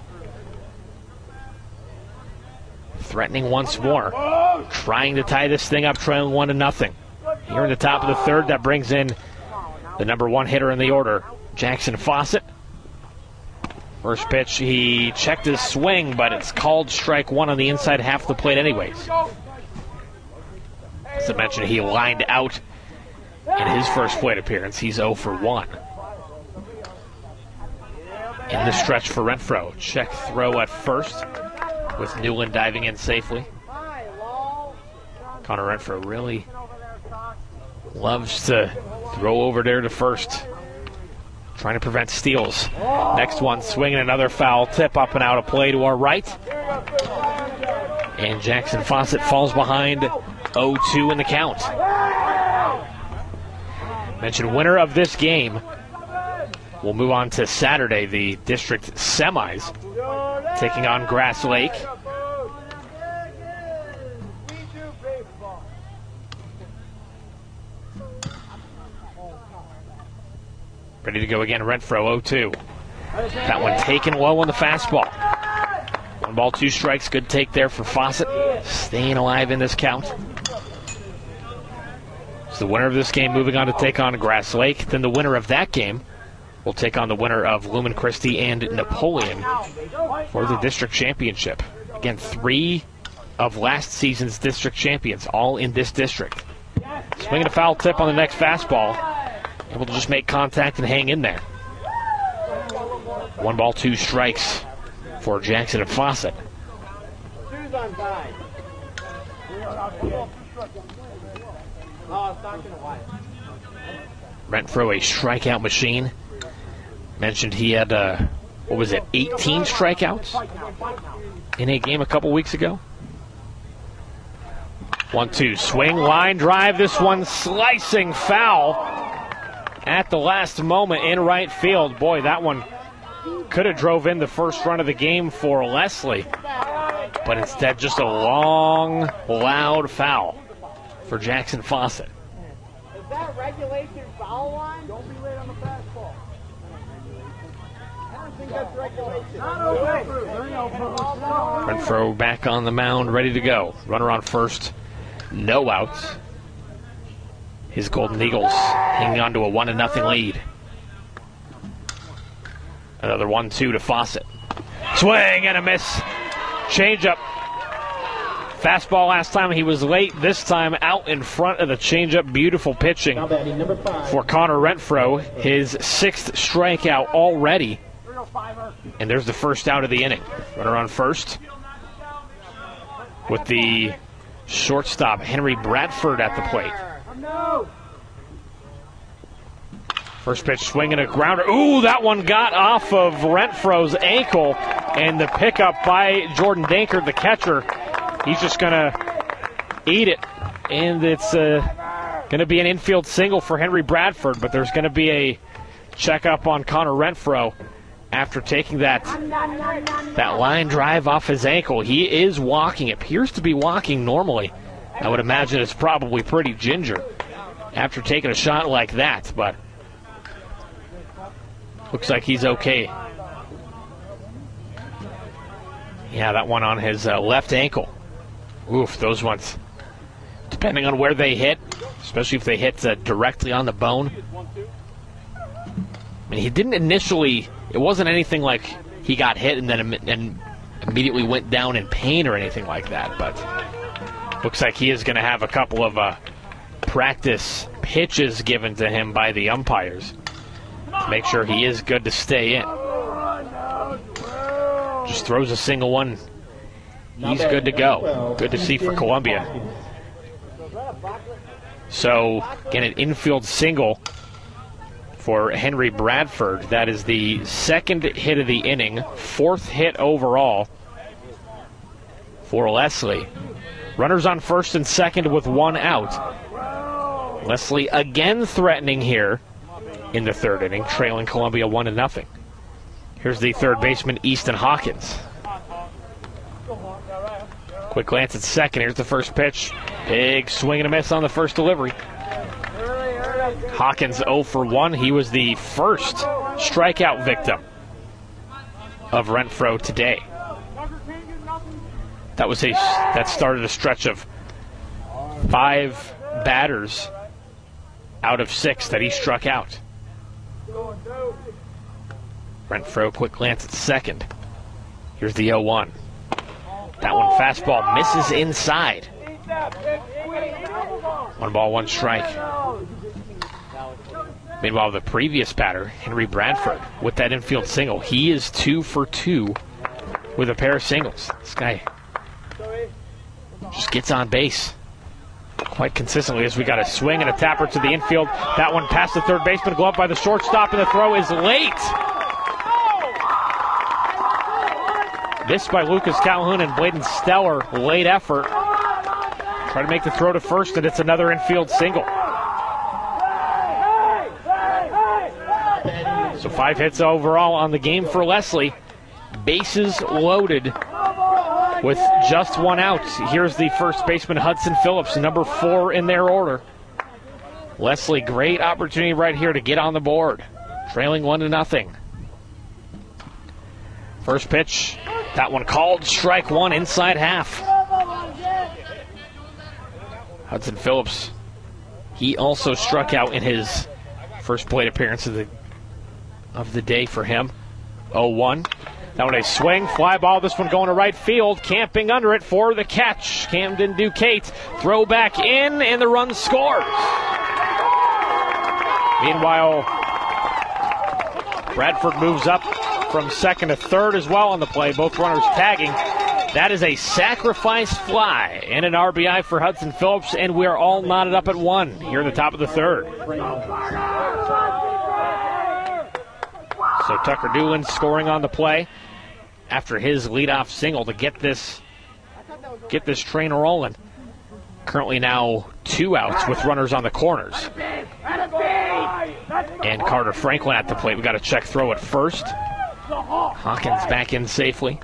Threatening once more. Trying to tie this thing up, trailing one to nothing. Here in the top of the third, that brings in the number one hitter in the order, Jackson Fawcett. First pitch, he checked his swing, but it's called strike one on the inside half of the plate anyways. As I mentioned, he lined out in his first plate appearance. He's oh for one. In the stretch for Renfro. Check throw at first with Newland diving in safely. Connor Renfro really loves to throw over there to first, trying to prevent steals. Next one, swinging another foul tip up and out of play to our right. And Jackson Fawcett falls behind oh two in the count. Mentioned winner of this game. We'll move on to Saturday, the district semis, taking on Grass Lake. Ready to go again, Renfro, oh two. That one taken low on the fastball. One ball, two strikes, good take there for Fawcett. Staying alive in this count. So the winner of this game moving on to take on Grass Lake. Then the winner of that game will take on the winner of Lumen Christi and Napoleon for the district championship. Again, three of last season's district champions, all in this district. Swinging a foul tip on the next fastball. Able to just make contact and hang in there. One ball, two strikes for Jackson and Fawcett. Renfro, a strikeout machine. Mentioned he had, uh, what was it, eighteen strikeouts in a game a couple weeks ago. One, two, swing, line drive. This one slicing foul at the last moment in right field. Boy, that one could have drove in the first run of the game for Leslie, but instead just a long, loud foul for Jackson Fawcett. Is that regulation foul line? Don't be late on the fastball. I don't think that's regulation. Renfro back on the mound, ready to go. Runner on first, no outs. His Golden Eagles hanging on to a one to nothing lead. Another one two to Fawcett. Swing and a miss. Changeup. Fastball last time he was late. This time out in front of the changeup. Beautiful pitching for Connor Renfro. His sixth strikeout already. And there's the first out of the inning. Runner on first with the shortstop Henry Bradford at the plate. First pitch, swinging a grounder. Ooh, that one got off of Renfro's ankle, and the pickup by Jordan Dankert, the catcher. He's just going to eat it, and it's uh, going to be an infield single for Henry Bradford, but there's going to be a checkup on Connor Renfro after taking that, that line drive off his ankle. He is walking, appears to be walking normally. I would imagine it's probably pretty ginger after taking a shot like that, but looks like he's okay. Yeah, that one on his uh, left ankle. Oof, those ones, depending on where they hit, especially if they hit uh, directly on the bone. I mean, he didn't initially, it wasn't anything like he got hit and then im- and immediately went down in pain or anything like that, but looks like he is going to have a couple of uh, practice pitches given to him by the umpires to make sure he is good to stay in. Just throws a single one. He's good to go. Good to see for Columbia. So, again, an infield single for Henry Bradford. That is the second hit of the inning, fourth hit overall for Leslie. Runners on first and second with one out. Leslie again threatening here in the third inning, trailing Columbia one to nothing. Here's the third baseman, Easton Hawkins. Quick glance at second. Here's the first pitch. Big swing and a miss on the first delivery. Hawkins oh for one. He was the first strikeout victim of Renfro today. That was a that started a stretch of five batters out of six that he struck out. Renfro, quick glance at second. Here's the oh one. That one fastball misses inside. One ball, one strike. Meanwhile, the previous batter, Henry Bradford, with that infield single, he is two for two with a pair of singles. This guy just gets on base quite consistently as we got a swing and a tapper to the infield. That one past the third baseman, gloved by the shortstop, and the throw is late. Missed by Lucas Calhoun and Bladen Stellar. Late effort. Try to make the throw to first, and it's another infield single. So five hits overall on the game for Leslie. Bases loaded with just one out. Here's the first baseman, Hudson Phillips, number four in their order. Leslie, great opportunity right here to get on the board. Trailing one to nothing. First pitch, that one called, strike one, inside half. Hudson Phillips, he also struck out in his first plate appearance of the of the day for him. oh one. That one a swing, fly ball, this one going to right field, camping under it for the catch. Camden Duquette, throw back in, and the run scores. Meanwhile, Bradford moves up from second to third as well on the play, both runners tagging. That is a sacrifice fly and an R B I for Hudson Phillips, and we are all knotted up at one here at the top of the third. So Tucker Doolin scoring on the play after his leadoff single to get this get this train rolling. Currently now two outs with runners on the corners. And Carter Franklin at the plate. We got a check throw at first. Hawkins back in safely.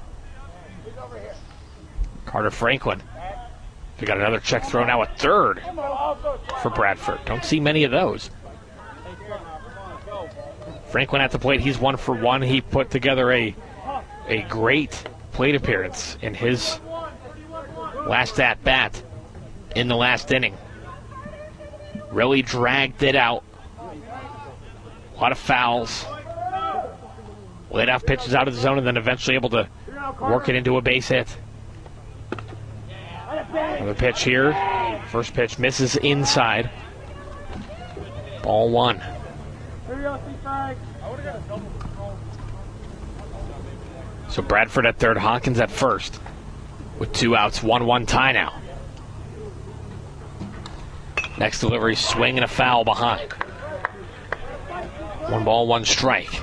Carter Franklin. We got another check throw now at third for Bradford. Don't see many of those. Franklin at the plate, he's one for one. He put together a a great plate appearance in his last at-bat in the last inning. Really dragged it out. A lot of fouls. Laid off pitches out of the zone and then eventually able to work it into a base hit. Another pitch here. First pitch misses inside. Ball one. So Bradford at third, Hawkins at first. With two outs, one one tie now. Next delivery, swing and a foul behind. One ball, one strike.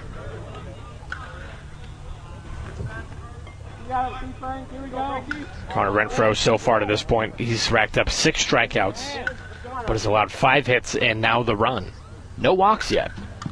Connor Renfro, so far to this point, he's racked up six strikeouts, but has allowed five hits and now the run. No walks yet.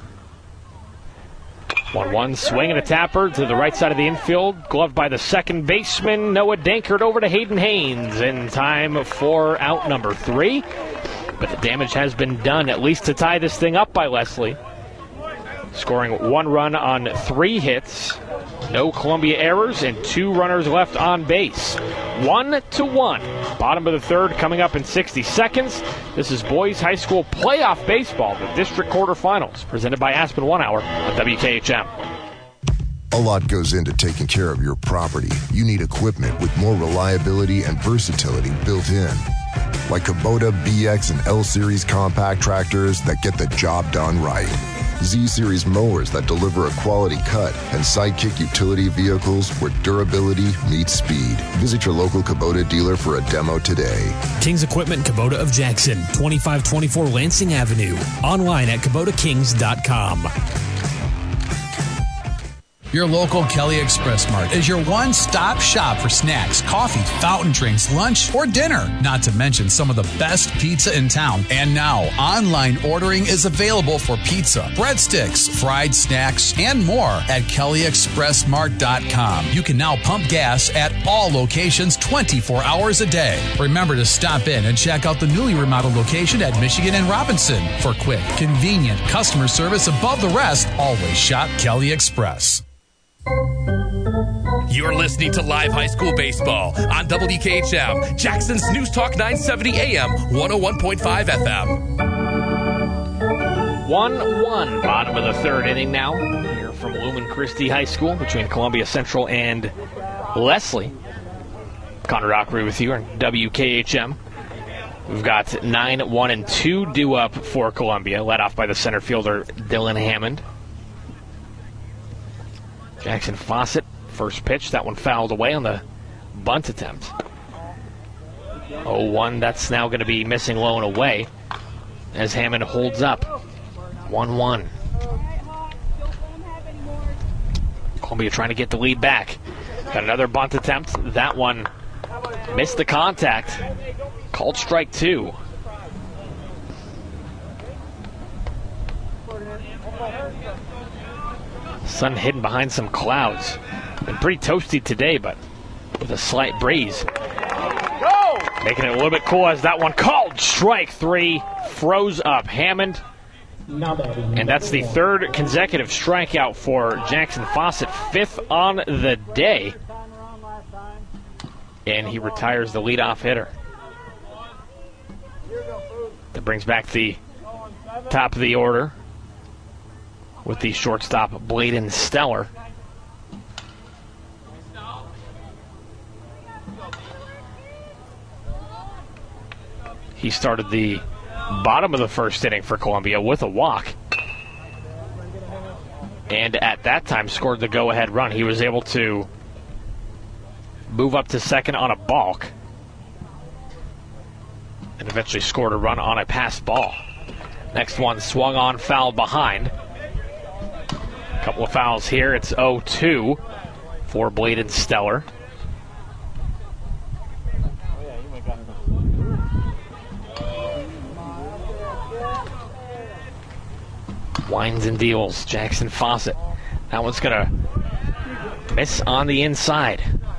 one one, swing and a tapper to the right side of the infield. Gloved by the second baseman, Noah Dankert over to Hayden Haynes in time for out number three. But the damage has been done, at least to tie this thing up by Leslie. Scoring one run on three hits. No Columbia errors and two runners left on base. One to one. Bottom of the third coming up in sixty seconds. This is Boys High School playoff baseball, the district quarterfinals, presented by Aspen One Hour on W K H M. A lot goes into taking care of your property. You need equipment with more reliability and versatility built in. Like Kubota B X and L-Series compact tractors that get the job done right. Z-Series mowers that deliver a quality cut, and Sidekick utility vehicles where durability meets speed. Visit your local Kubota dealer for a demo today. King's Equipment Kubota of Jackson, twenty-five twenty-four Lansing Avenue. Online at Kubota Kings dot com. Your local Kelly Express Mart is your one-stop shop for snacks, coffee, fountain drinks, lunch, or dinner. Not to mention some of the best pizza in town. And now, online ordering is available for pizza, breadsticks, fried snacks, and more at kelly express mart dot com. You can now pump gas at all locations twenty-four hours a day. Remember to stop in and check out the newly remodeled location at Michigan and Robinson. For quick, convenient customer service above the rest, always shop Kelly Express. You're listening to Live High School Baseball on W K H M, Jackson's News Talk nine seventy A M, one oh one point five F M. one one, bottom of the third inning now, here from Lumen Christi High School between Columbia Central and Leslie. Connor Dockery with you on W K H M. We've got nine one and two due up for Columbia, led off by the center fielder Dylan Hammond. Jackson Fawcett, first pitch, that one fouled away on the bunt attempt. oh one, that's now going to be missing low and away as Hammond holds up. one one. Columbia trying to get the lead back. Got another bunt attempt. That one missed the contact. Called strike two. Sun hidden behind some clouds. Been pretty toasty today, but with a slight breeze. Making it a little bit cool as that one called strike three. Froze up Hammond. And that's the third consecutive strikeout for Jackson Fawcett, fifth on the day. And he retires the leadoff hitter. That brings back the top of the order with the shortstop Bladen Stellar. He started the bottom of the first inning for Columbia with a walk. And at that time scored the go-ahead run. He was able to move up to second on a balk and eventually scored a run on a passed ball. Next one swung on, fouled behind. A couple of fouls here. It's oh two for Bladen Stellar. Winds and deals, Jackson Fawcett. That one's going to miss on the inside.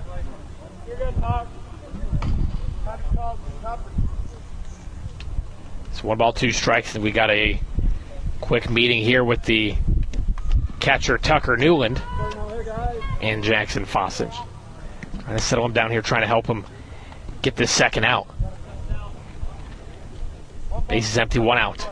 It's one ball, two strikes, and we got a quick meeting here with the catcher Tucker Newland and Jackson Fawcett. Trying to settle him down here, trying to help him get this second out. Base is empty, one out.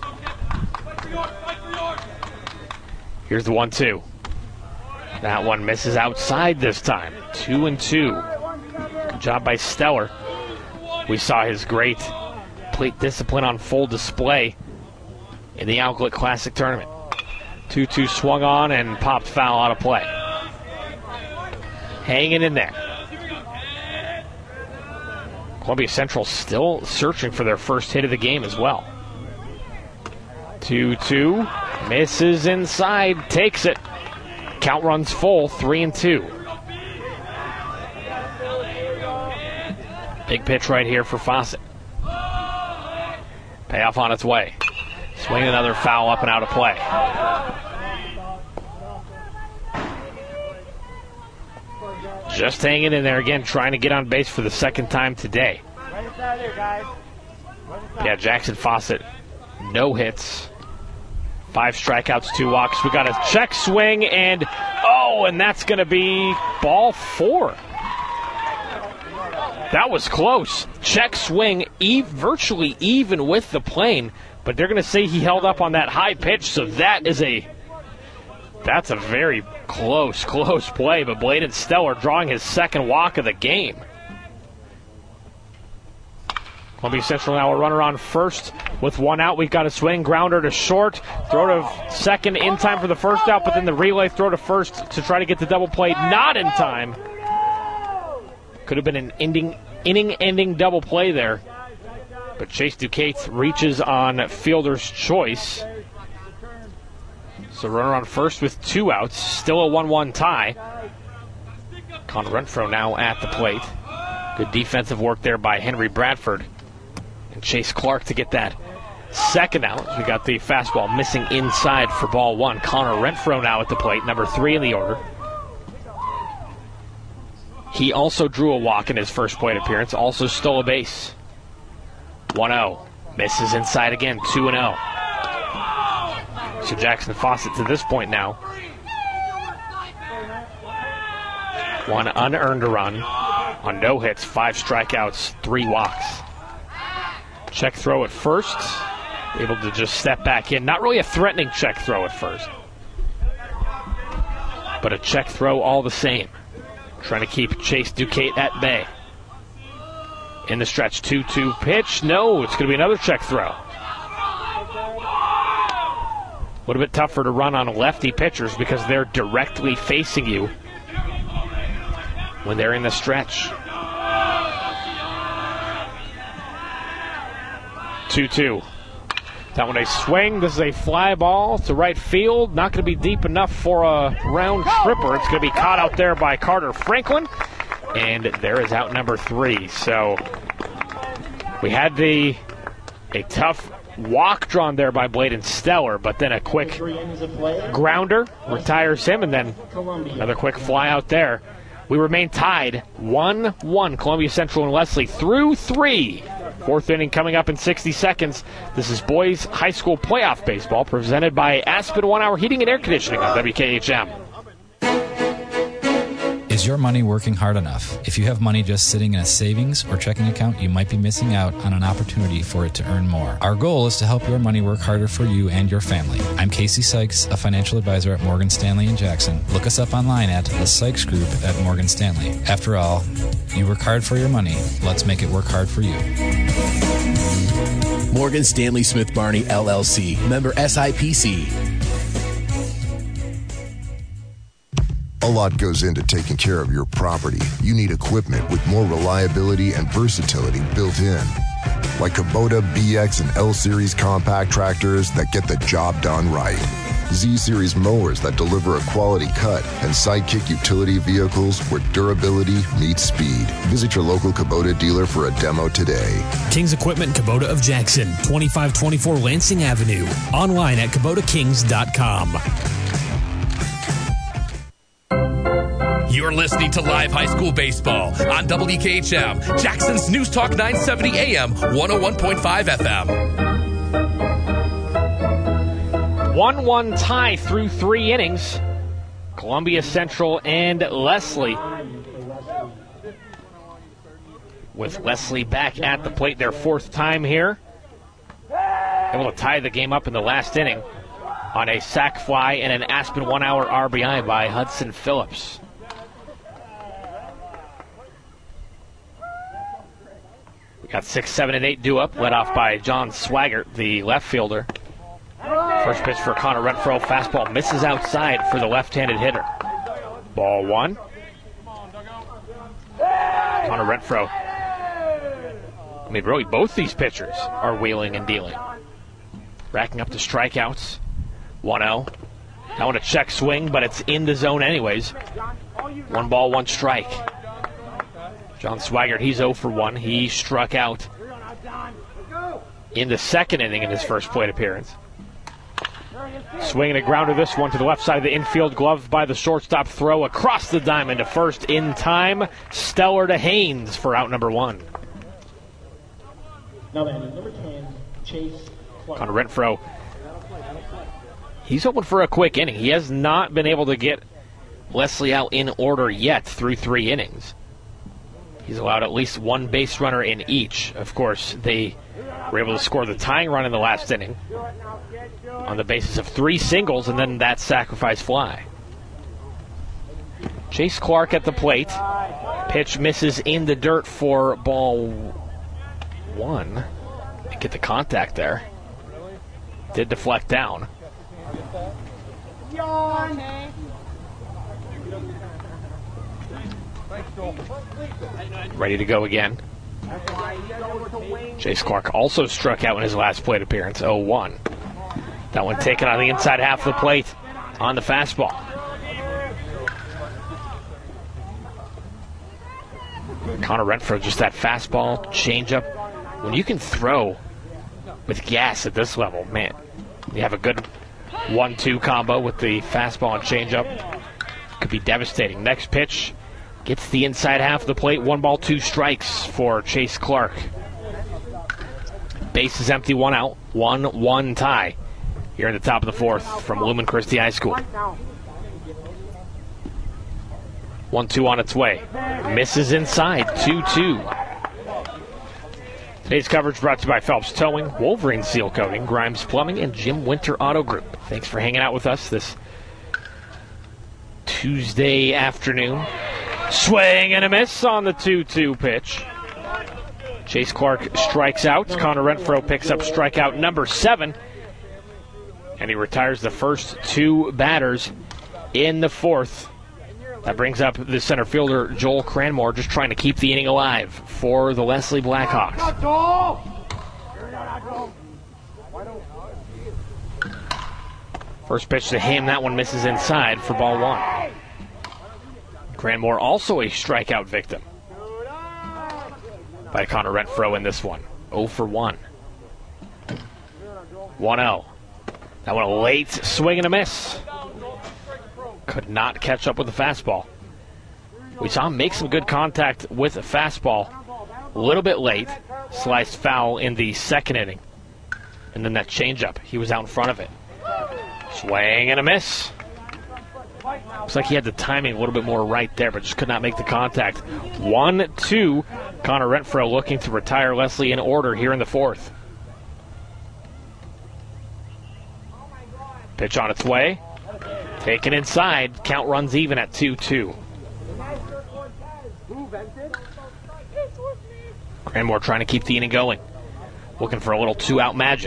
Here's the one two. That one misses outside this time. Two and two. Good job by Stellar. We saw his great plate discipline on full display in the Outlet Classic Tournament. two two swung on and popped foul out of play. Hanging in there. Columbia Central still searching for their first hit of the game as well. two two. Misses inside. Takes it. Count runs full. Three and two. Big pitch right here for Fawcett. Payoff on its way. Swing another foul up and out of play. Just hanging in there again, trying to get on base for the second time today. Yeah, Jackson Fawcett, no hits. Five strikeouts, two walks. We got a check swing, and oh, and that's going to be ball four. That was close. Check swing, e- virtually even with the plane, but they're going to say he held up on that high pitch, so that is a that's a very close, close play. But Bladen Stellar drawing his second walk of the game. Columbia Central now a runner on first with one out. We've got a swing, grounder to short, throw to second in time for the first out, but then the relay throw to first to try to get the double play, not in time. Could have been an ending, inning-ending double play there, but Chase Duquette reaches on fielder's choice. So runner on first with two outs. Still a one one tie. Connor Renfro now at the plate. Good defensive work there by Henry Bradford. And Chase Clark to get that second out. We got the fastball missing inside for ball one. Connor Renfro now at the plate, number three in the order. He also drew a walk in his first plate appearance, also stole a base. one oh. Misses inside again, two and oh. So Jackson Fawcett to this point now. One unearned run on no hits, five strikeouts, three walks. Check throw at first. Able to just step back in. Not really a threatening check throw at first, but a check throw all the same. Trying to keep Chase Duquette at bay. In the stretch, two two pitch. No, it's going to be another check throw. A little bit tougher to run on lefty pitchers because they're directly facing you when they're in the stretch. two two. That one a swing. This is a fly ball to right field. Not going to be deep enough for a round tripper. It's going to be caught out there by Carter Franklin. And there is out number three. So we had the a tough walk drawn there by Bladen Stellar, but then a quick grounder retires him, and then another quick fly out there. We remain tied one one. Columbia Central and Leslie through three. Fourth inning coming up in sixty seconds. This is boys high school playoff baseball presented by Aspen One Hour Heating and Air Conditioning on W K H M. Is your money working hard enough? If you have money just sitting in a savings or checking account, you might be missing out on an opportunity for it to earn more. Our goal is to help your money work harder for you and your family. I'm Casey Sykes, a financial advisor at Morgan Stanley in Jackson. Look us up online at the Sykes Group at Morgan Stanley. After all, you work hard for your money. Let's make it work hard for you. Morgan Stanley Smith Barney, L L C. Member S I P C. A lot goes into taking care of your property. You need equipment with more reliability and versatility built in. Like Kubota B X and L-Series compact tractors that get the job done right. Z-Series mowers that deliver a quality cut. And Sidekick utility vehicles where durability meets speed. Visit your local Kubota dealer for a demo today. King's Equipment Kubota of Jackson, twenty-five twenty-four Lansing Avenue. Online at kubota kings dot com. You're listening to Live High School Baseball on W K H M, Jackson's News Talk nine seventy A M, one oh one point five F M. one one tie through three innings. Columbia Central and Leslie. With Leslie back at the plate their fourth time here. Able to tie the game up in the last inning on a sac fly and an Aspen one-hour R B I by Hudson Phillips. We got six, seven, and eight due up, led off by John Swaggart, the left fielder. First pitch for Connor Renfro. Fastball misses outside for the left-handed hitter. Ball one. Connor Renfro. I mean, really, both these pitchers are wheeling and dealing. Racking up the strikeouts. one oh. Now on a check swing, but it's in the zone anyways. One ball, one strike. John Swaggart, he's oh for one. He struck out in the second inning in his first plate appearance. Swinging a grounder, this one to the left side of the infield, gloved by the shortstop. Throw across the diamond to first in time. Stellar to Haynes for out number one. Now batting number ten, Chase Clark. Connor Renfro. He's hoping for a quick inning. He has not been able to get Leslie out in order yet through three innings. He's allowed at least one base runner in each. Of course, they were able to score the tying run in the last inning on the basis of three singles and then that sacrifice fly. Chase Clark at the plate. Pitch misses in the dirt for ball one. Get the contact there. Did deflect down. Ready to go again. Chase Clark also struck out in his last plate appearance, oh one. That one taken on the inside half of the plate. on the fastball. Connor Renfro, just that fastball, changeup. When you can throw with gas at this level, man, you have a good one two combo with the fastball and changeup. Could be devastating. Next pitch gets the inside half of the plate. One ball, two strikes for Chase Clark. Base is empty, one out. one one tie here in the top of the fourth from Lumen Christi High School. one two on its way. Misses inside, two two. Today's coverage brought to you by Phelps Towing, Wolverine Seal Coating, Grimes Plumbing, and Jim Winter Auto Group. Thanks for hanging out with us this Tuesday afternoon. Swing and a miss on the two two pitch. Chase Clark strikes out. Connor Renfro picks up strikeout number seven. And he retires the first two batters in the fourth. That brings up the center fielder, Joel Cranmore, just trying to keep the inning alive for the Leslie Blackhawks. First pitch to him, that one misses inside for ball one. Cranmore also a strikeout victim by Connor Renfro in this one. oh for one. one oh. That one a late swing and a miss. Could not catch up with the fastball. We saw him make some good contact with the fastball. A little bit late. Sliced foul in the second inning. And then that changeup. He was out in front of it. Swing and a miss. Looks like he had the timing a little bit more right there, but just could not make the contact. one two. Connor Renfro looking to retire Leslie in order here in the fourth. Pitch on its way. Taken inside. Count runs even at two two. Cranmore trying to keep the inning going. Looking for a little two-out magic.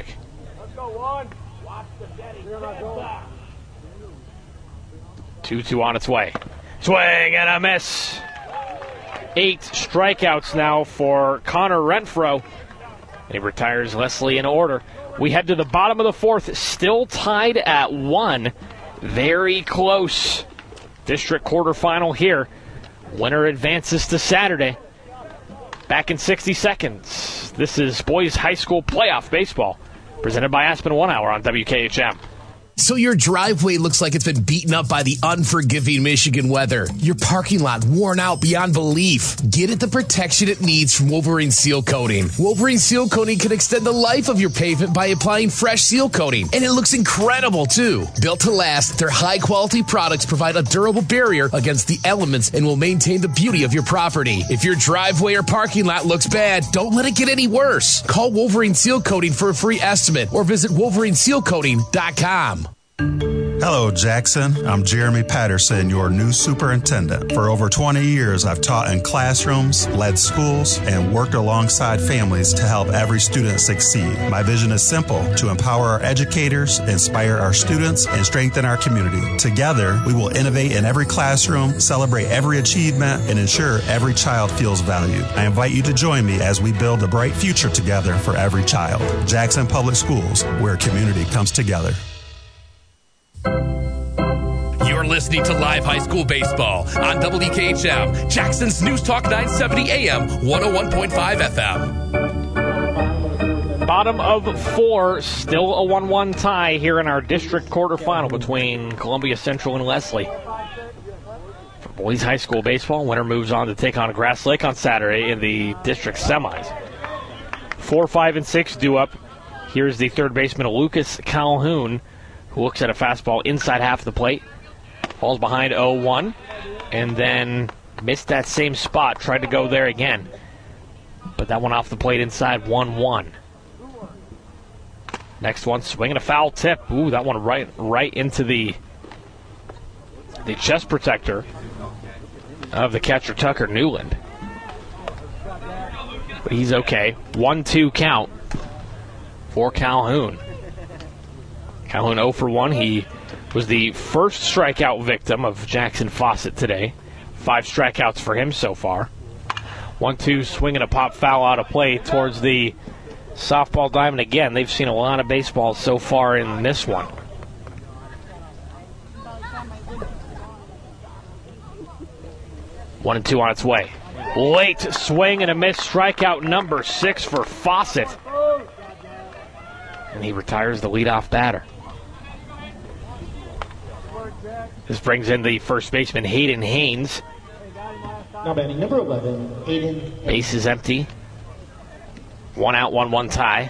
two two on its way. Swing and a miss. Eight strikeouts now for Connor Renfro. And he retires Leslie in order. We head to the bottom of the fourth, still tied at one. Very close. District quarterfinal here. Winner advances to Saturday. Back in sixty seconds. This is Boys High School Playoff Baseball, presented by Aspen One Hour on W K H M. So your driveway looks like it's been beaten up by the unforgiving Michigan weather. Your parking lot worn out beyond belief. Get it the protection it needs from Wolverine Seal Coating. Wolverine Seal Coating can extend the life of your pavement by applying fresh seal coating. And it looks incredible, too. Built to last, their high-quality products provide a durable barrier against the elements and will maintain the beauty of your property. If your driveway or parking lot looks bad, don't let it get any worse. Call Wolverine Seal Coating for a free estimate or visit wolverine seal coating dot com. Hello, Jackson. I'm Jeremy Patterson, your new superintendent. For over twenty years, I've taught in classrooms, led schools, and worked alongside families to help every student succeed. My vision is simple: to empower our educators, inspire our students, and strengthen our community. Together, we will innovate in every classroom, celebrate every achievement, and ensure every child feels valued. I invite you to join me as we build a bright future together for every child. Jackson Public Schools, where community comes together. You're listening to Live High School Baseball on W K H M, Jackson's News Talk nine seventy A M, one oh one point five F M. Bottom of four, still a one one tie here in our district quarterfinal between Columbia Central and Leslie. For boys high school baseball, winner moves on to take on Grass Lake on Saturday in the district semis. Four, five, and six due up. Here's the third baseman, Lucas Calhoun, who looks at a fastball inside half of the plate. Falls behind oh one, and then missed that same spot. Tried to go there again, but that one off the plate inside one one. Next one, swinging a foul tip. Ooh, that one right right into the the chest protector of the catcher, Tucker Newland. But he's okay. one two count for Calhoun. Calhoun oh for one. He was the first strikeout victim of Jackson Fawcett today. Five strikeouts for him so far. one two, swinging a pop foul out of play towards the softball diamond again. They've seen a lot of baseballs so far in this one. One and two on its way. Late swing and a miss, strikeout number six for Fawcett. And he retires the leadoff batter. This brings in the first baseman, Hayden Haynes. Now batting number eleven, Hayden Haynes. Base is empty. One out, one one tie.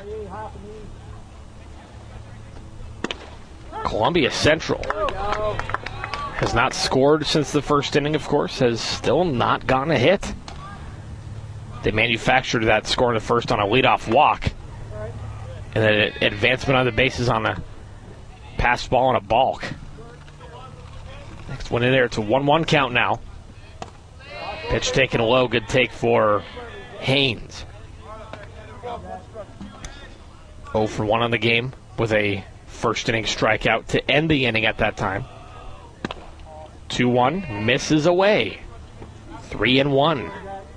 Columbia Central has not scored since the first inning, of course, has still not gotten a hit. They manufactured that score in the first on a leadoff walk. And then an advancement on the bases on a pass ball and a balk. Next one in there, it's a one one count now. Pitch taken low, good take for Haynes. oh for one on the game with a first inning strikeout to end the inning at that time. two one, misses away. three and one.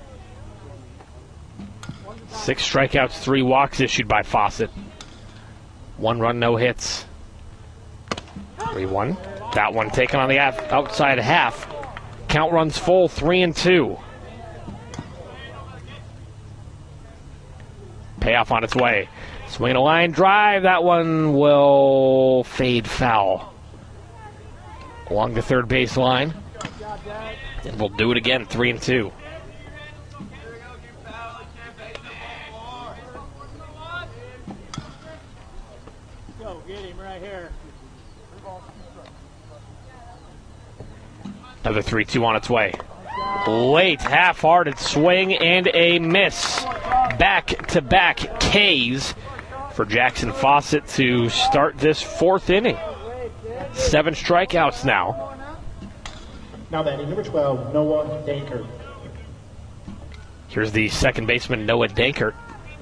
Six strikeouts, three walks issued by Fawcett. One run, no hits. three one. That one taken on the outside half. Count runs full, three and two. Payoff on its way. Swing a line drive. That one will fade foul along the third base line. And we'll do it again, three and two. Go, get him right here. Another three two on its way. Late, half-hearted swing and a miss. Back-to-back Ks for Jackson Fawcett to start this fourth inning. Seven strikeouts now. Now batting number twelve, Noah Dankert. Here's the second baseman, Noah Dankert.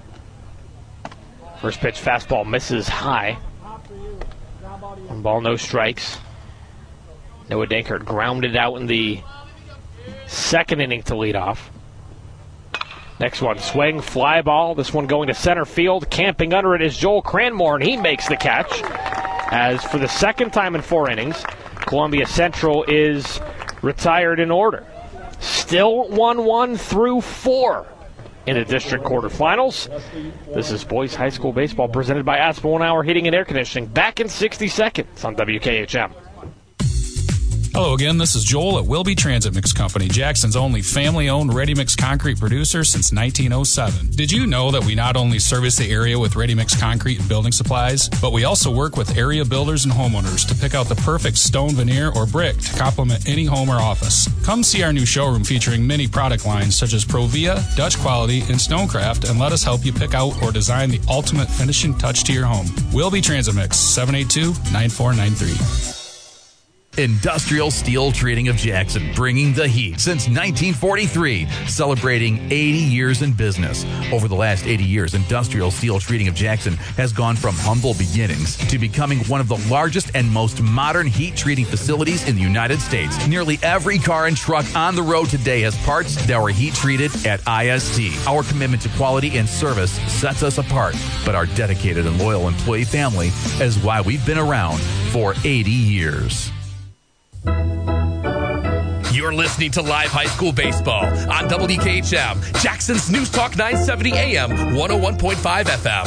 First pitch fastball misses high. One ball, no strikes. Noah Dankert grounded out in the second inning to lead off. Next one, swing, fly ball. This one going to center field. Camping under it is Joel Cranmore, and he makes the catch. As for the second time in four innings, Columbia Central is retired in order. Still one one through four in the district quarterfinals. This is Boys High School Baseball presented by Aspen One Hour Heating and Air Conditioning. Back in sixty seconds on W K H M. Hello again, this is Joel at Wilby Transit Mix Company, Jackson's only family-owned ready-mix concrete producer since nineteen oh seven. Did you know that we not only service the area with ready-mix concrete and building supplies, but we also work with area builders and homeowners to pick out the perfect stone veneer or brick to complement any home or office. Come see our new showroom featuring many product lines such as Provia, Dutch Quality, and Stonecraft, and let us help you pick out or design the ultimate finishing touch to your home. Wilby Transit Mix, seven eight two, nine four nine three. Industrial Steel Treating of Jackson, bringing the heat since nineteen forty-three, celebrating eighty years in business. Over the last eighty years, Industrial Steel Treating of Jackson has gone from humble beginnings to becoming one of the largest and most modern heat treating facilities in the United States. Nearly every car and truck on the road today has parts that were heat treated at I S T. Our commitment to quality and service sets us apart, but our dedicated and loyal employee family is why we've been around for eighty years. You're listening to Live High School Baseball on W K H M, Jackson's News Talk nine seventy A M, one oh one point five F M.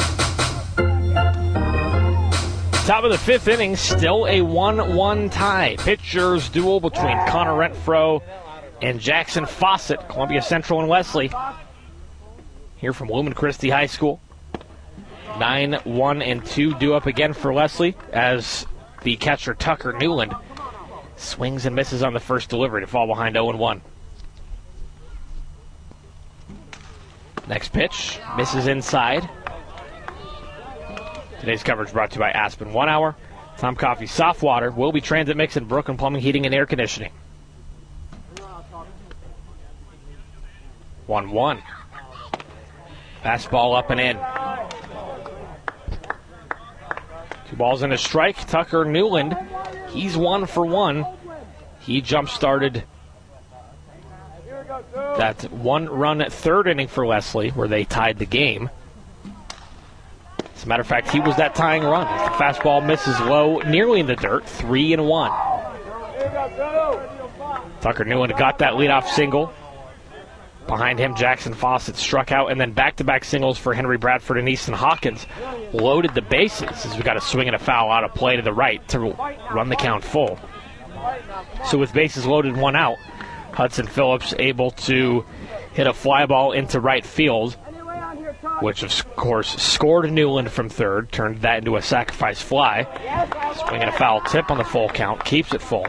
Top of the fifth inning, still a one one tie. Pitchers duel between Connor Renfro and Jackson Fawcett, Columbia Central and Wesley. Here from Lumen Christi High School. nine one and two due up again for Leslie as the catcher Tucker Newland swings and misses on the first delivery to fall behind oh and one. Next pitch, misses inside. Today's coverage brought to you by Aspen One Hour, Tom Coffee Soft Water, Wilby Transit Mix, and Brooklyn Plumbing, Heating, and Air Conditioning. one one. Fastball up and in. Two balls and a strike. Tucker Newland, he's one for one. He jump-started that one-run third inning for Leslie, where they tied the game. As a matter of fact, he was that tying run. The fastball misses low, nearly in the dirt, three and one. Tucker Newland got that leadoff single Behind him, Jackson Fawcett struck out, and then back-to-back singles for Henry Bradford and Easton Hawkins loaded the bases as we got a swing and a foul out of play to the right to run the count full. So with bases loaded, one out, Hudson Phillips able to hit a fly ball into right field, which of course scored Newland from third, turned that into a sacrifice fly. Swing and a foul tip on the full count, keeps it full.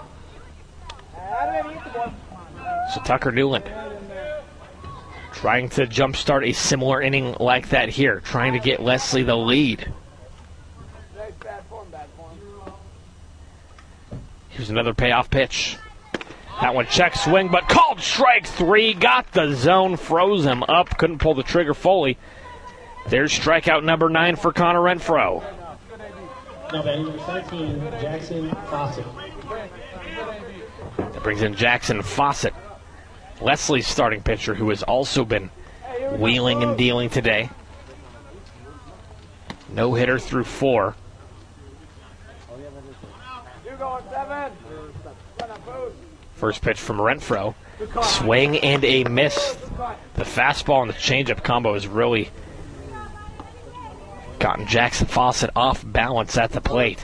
So Tucker Newland trying to jumpstart a similar inning like that here, trying to get Leslie the lead. Here's another payoff pitch. That one check swing, but called strike three. Got the zone, froze him up, couldn't pull the trigger fully. There's strikeout number nine for Connor Renfro. Now batting number seventeen, Jackson Fawcett. That brings in Jackson Fawcett, Leslie's starting pitcher, who has also been wheeling and dealing today. No hitter through four. First pitch from Renfro. Swing and a miss. The fastball and the changeup combo has really gotten Jackson Fawcett off balance at the plate.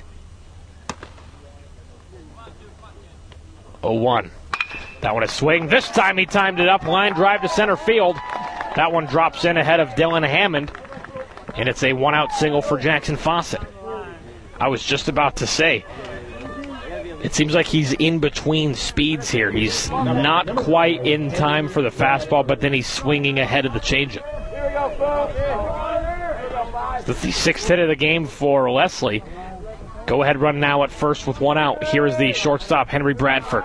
oh one. That one a swing. This time he timed it up. Line drive to center field. That one drops in ahead of Dylan Hammond. And it's a one-out single for Jackson Fawcett. I was just about to say, it seems like he's in between speeds here. He's not quite in time for the fastball, but then he's swinging ahead of the changeup. That's the sixth hit of the game for Leslie. Go ahead run now at first with one out. Here is the shortstop, Henry Bradford.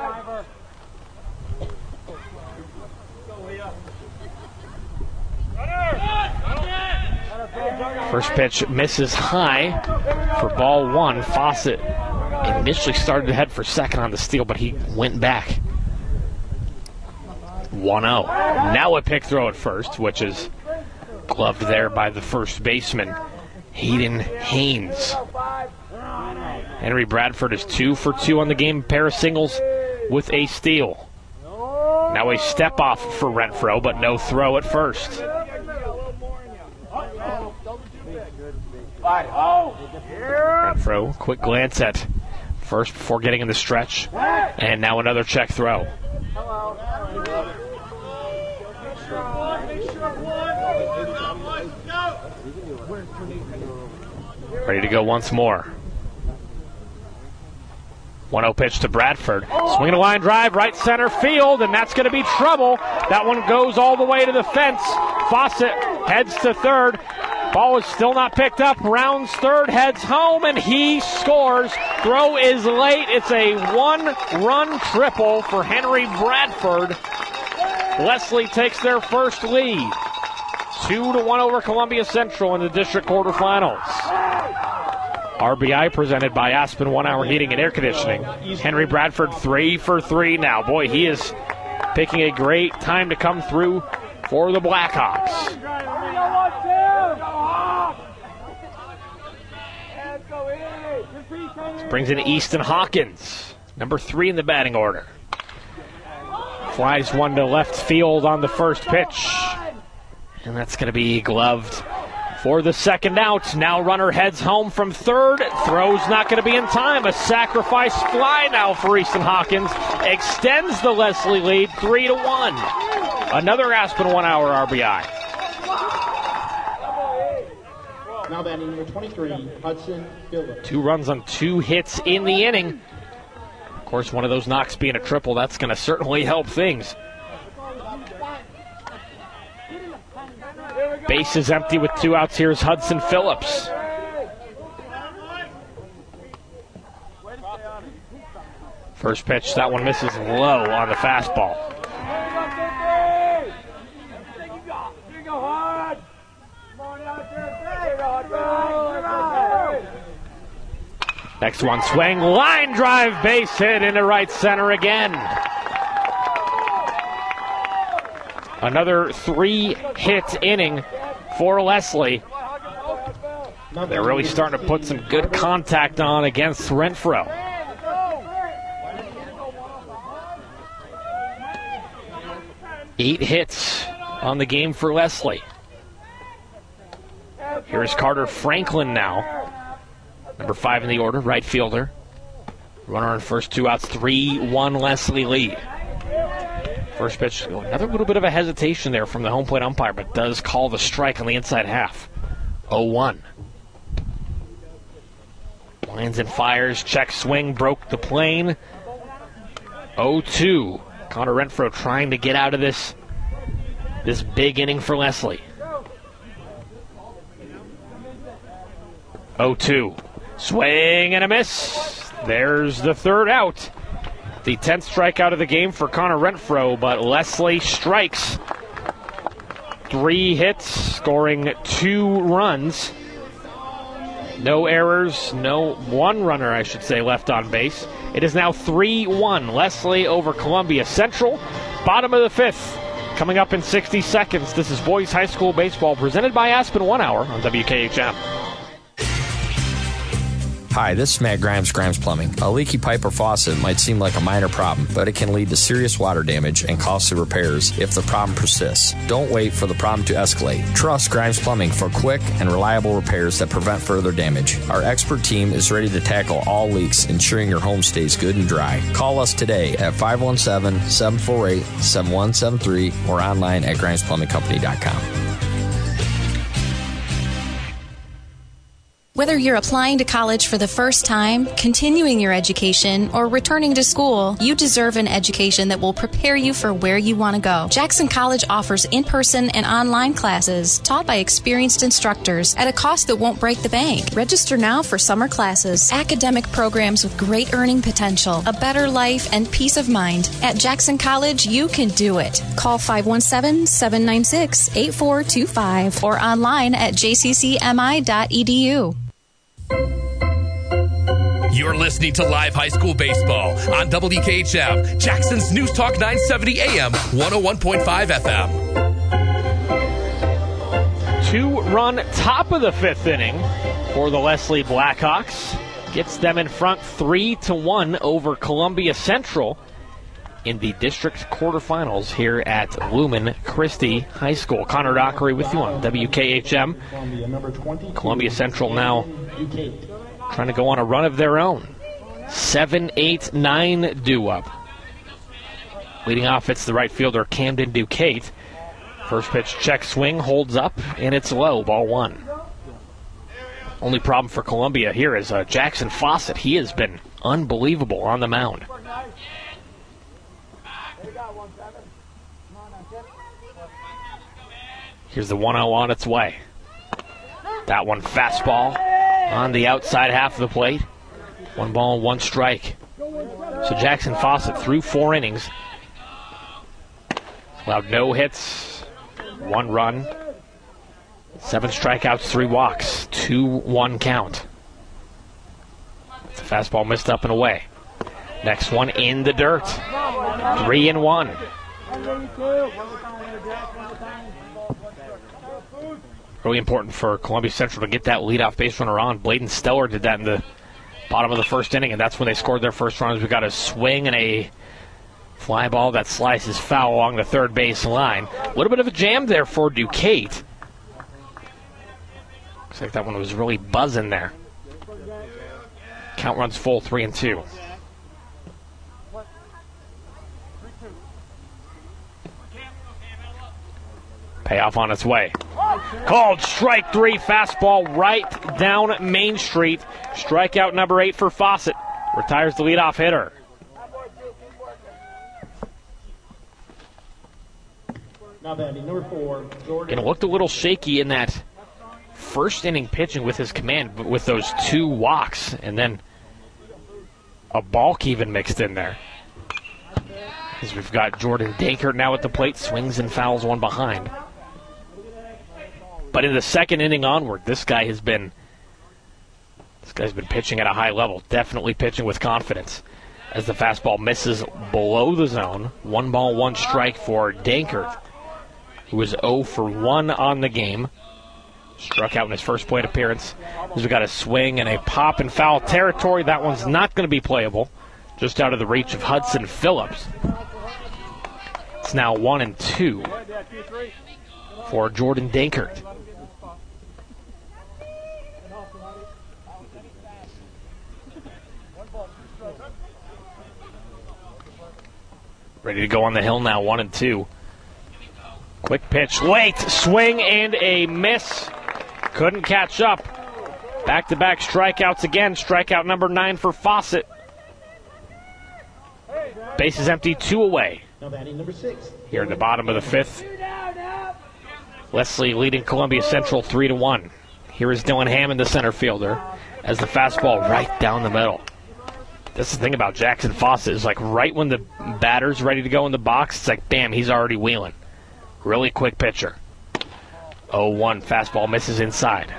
First pitch misses high for ball one. Fawcett initially started to head for second on the steal, but he went back. one oh. Now a pick throw at first, which is gloved there by the first baseman, Hayden Haynes. Henry Bradford is two for two on the game, pair of singles with a steal. Now a step off for Renfro, but no throw at first. Renfro, quick glance at first before getting in the stretch, and now another check throw. Ready to go once more. one oh pitch to Bradford. Swinging a line drive, right center field, and that's going to be trouble. That one goes all the way to the fence. Fawcett heads to third. Ball is still not picked up. Rounds third, heads home, and he scores. Throw is late. It's a one-run triple for Henry Bradford. Leslie takes their first lead. Two to one over Columbia Central in the district quarterfinals. R B I presented by Aspen One Hour Heating and Air Conditioning. Henry Bradford three for three now. Boy, he is picking a great time to come through for the Blackhawks. Brings in Easton Hawkins, number three in the batting order. Flies one to left field on the first pitch. And that's going to be gloved for the second out. Now runner heads home from third. Throw's not going to be in time. A sacrifice fly now for Easton Hawkins. Extends the Leslie lead three to one. Another Aspen One Hour R B I. Now batting number twenty-three, Hudson Phillips. Two runs on two hits in the inning. Of course, one of those knocks being a triple, that's going to certainly help things. Base is empty with two outs. Here's Hudson Phillips. First pitch, that one misses low on the fastball. Next one, swing, line drive, base hit into right center again. Another three-hit inning for Leslie. They're really starting to put some good contact on against Renfro. Eight hits on the game for Leslie. Here's Carter Franklin now. Number five in the order, right fielder. Runner on first, two outs, three one Leslie lead. First pitch, another little bit of a hesitation there from the home plate umpire, but does call the strike on the inside half. oh one. Lines and fires, check swing, broke the plane. oh two. Connor Renfro trying to get out of this, this big inning for Leslie. oh two. Swing and a miss. There's the third out. The tenth strikeout of the game for Connor Renfro, but Leslie strikes. Three hits, scoring two runs. No errors, no one runner, I should say, left on base. It is now three one. Leslie over Columbia Central. Bottom of the fifth. Coming up in sixty seconds, this is Boys High School Baseball presented by Aspen One Hour on W K H M. Hi, this is Matt Grimes, Grimes Plumbing. A leaky pipe or faucet might seem like a minor problem, but it can lead to serious water damage and costly repairs if the problem persists. Don't wait for the problem to escalate. Trust Grimes Plumbing for quick and reliable repairs that prevent further damage. Our expert team is ready to tackle all leaks, ensuring your home stays good and dry. Call us today at five one seven, seven four eight, seven one seven three or online at grimes plumbing company dot com. Whether you're applying to college for the first time, continuing your education, or returning to school, you deserve an education that will prepare you for where you want to go. Jackson College offers in-person and online classes taught by experienced instructors at a cost that won't break the bank. Register now for summer classes, academic programs with great earning potential, a better life, and peace of mind. At Jackson College, you can do it. Call five one seven, seven nine six, eight four two five or online at j c c m i dot e d u. You're listening to Live High School Baseball on W K H M, Jackson's News Talk nine seventy A M, one oh one point five F M. Two-run top of the fifth inning for the Leslie Blackhawks. Gets them in front three to one over Columbia Central in the district quarterfinals here at Lumen Christi High School. Connor Dockery with you on W K H M. Columbia Central now trying to go on a run of their own. seven eight nine due up. Leading off, it's the right fielder, Camden Duquette. First pitch check swing, holds up, and it's low, ball one. Only problem for Columbia here is uh, Jackson Fawcett. He has been unbelievable on the mound. Here's the one oh on its way. That one fastball on the outside half of the plate. One ball, one strike. So Jackson Fawcett through four innings. Allowed no hits, one run, seven strikeouts, three walks, two one count. The fastball missed up and away. Next one in the dirt. Three and one. Really important for Columbia Central to get that leadoff base runner on. Bladen Stellar did that in the bottom of the first inning, and that's when they scored their first runs. We got a swing and a fly ball that slices foul along the third base line. A little bit of a jam there for Duquette. Looks like that one was really buzzing there. Count runs full, three and two. Payoff on its way. Called strike three, fastball right down Main Street. Strikeout number eight for Fawcett. Retires the leadoff hitter. Now batting number four, Jordan. And it looked a little shaky in that first inning pitching with his command, but with those two walks and then a balk even mixed in there. As we've got Jordan Dankert now at the plate, swings and fouls one behind. But in the second inning onward, this guy has been this guy's been pitching at a high level, definitely pitching with confidence. As the fastball misses below the zone, one ball, one strike for Dankert, who was oh for one on the game. Struck out in his first plate appearance. As we got a swing and a pop in foul territory. That one's not going to be playable. Just out of the reach of Hudson Phillips. It's now one and two for Jordan Dankert. Ready to go on the hill now, one and two. Quick pitch, late, swing and a miss. Couldn't catch up. Back-to-back strikeouts again. Strikeout number nine for Fawcett. Bases empty, two away. Now batting number six. Here in the bottom of the fifth. Leslie leading Columbia Central three to one. Here is Dylan Hammond, the center fielder, as the fastball right down the middle. That's the thing about Jackson Fawcett, is like right when the batter's ready to go in the box, it's like, bam, he's already wheeling. Really quick pitcher. oh one, fastball misses inside.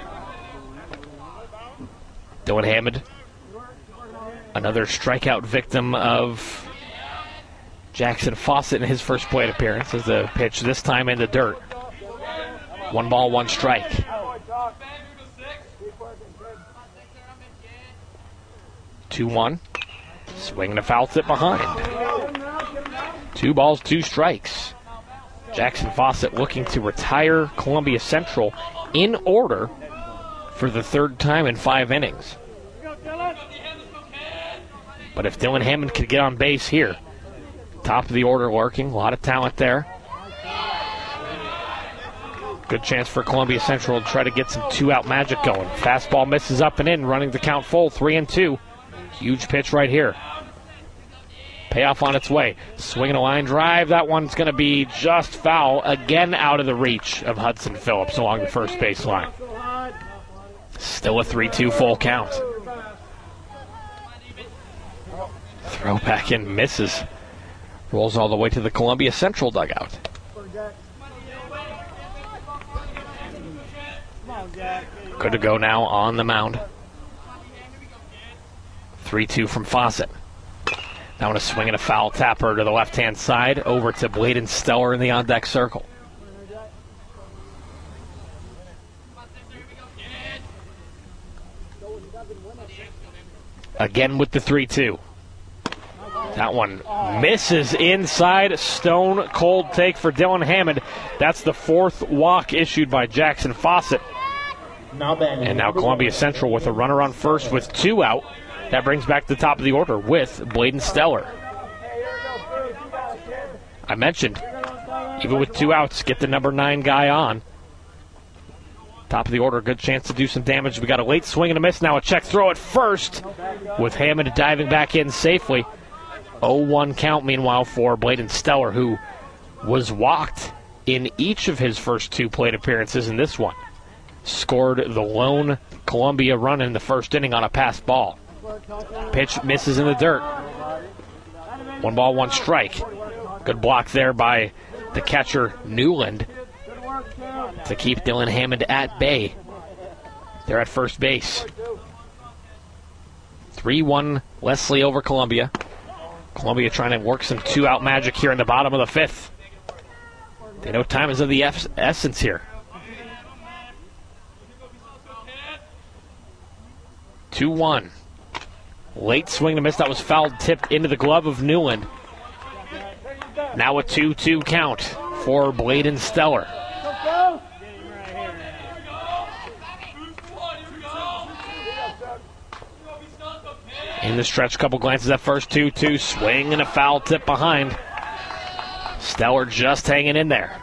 Dylan Hammond, another strikeout victim of Jackson Fawcett in his first plate appearance, as the pitch this time in the dirt. One ball, one strike. two one. Swinging a foul tip behind. Two balls, two strikes. Jackson Fawcett looking to retire Columbia Central in order for the third time in five innings. But if Dylan Hammond could get on base here, top of the order lurking, a lot of talent there. Good chance for Columbia Central to try to get some two-out magic going. Fastball misses up and in, running the count full, three and two. Huge pitch right here. Payoff on its way. Swinging a line drive. That one's going to be just foul. Again out of the reach of Hudson Phillips along the first base line. Still a three two full count. Throw back in, misses. Rolls all the way to the Columbia Central dugout. Good to go now on the mound. three two from Fawcett. Now on a swing and a foul tapper to the left-hand side, over to Bladen Stellar in the on-deck circle. Again with the three two. That one misses inside. Stone cold take for Dylan Hammond. That's the fourth walk issued by Jackson Fawcett. And now Columbia Central with a runner on first with two out. That brings back the top of the order with Bladen Stellar. I mentioned, even with two outs, get the number nine guy on. Top of the order, good chance to do some damage. We got a late swing and a miss. Now a check throw at first with Hammond diving back in safely. oh one count, meanwhile, for Bladen Stellar, who was walked in each of his first two plate appearances in this one. Scored the lone Columbia run in the first inning on a passed ball. Pitch misses in the dirt. One ball, one strike. Good block there by the catcher Newland to keep Dylan Hammond at bay. They're at first base. three one Leslie over Columbia. Columbia trying to work some two-out magic here in the bottom of the fifth. They know time is of the F- essence here. two one. Late swing to miss. That was fouled, tipped into the glove of Newland. Now a two two count for Bladen Stellar. In the stretch, couple glances at first, two two. Swing and a foul tip behind. Stellar just hanging in there.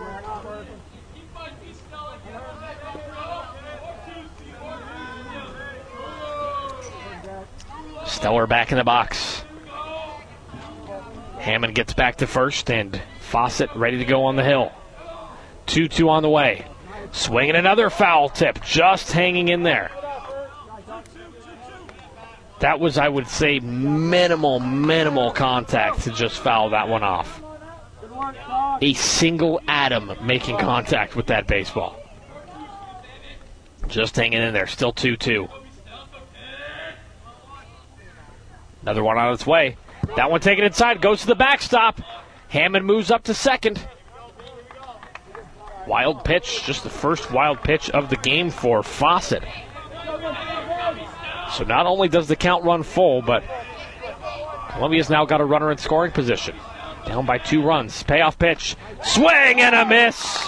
Stellar back in the box. Hammond gets back to first, and Fawcett ready to go on the hill. two two on the way. Swinging another foul tip, just hanging in there. That was, I would say, minimal, minimal contact to just foul that one off. A single atom making contact with that baseball. Just hanging in there, still two two. Another one on its way. That one taken inside, goes to the backstop. Hammond moves up to second. Wild pitch, just the first wild pitch of the game for Fawcett. So not only does the count run full, but Columbia's now got a runner in scoring position. Down by two runs. Payoff pitch. Swing and a miss.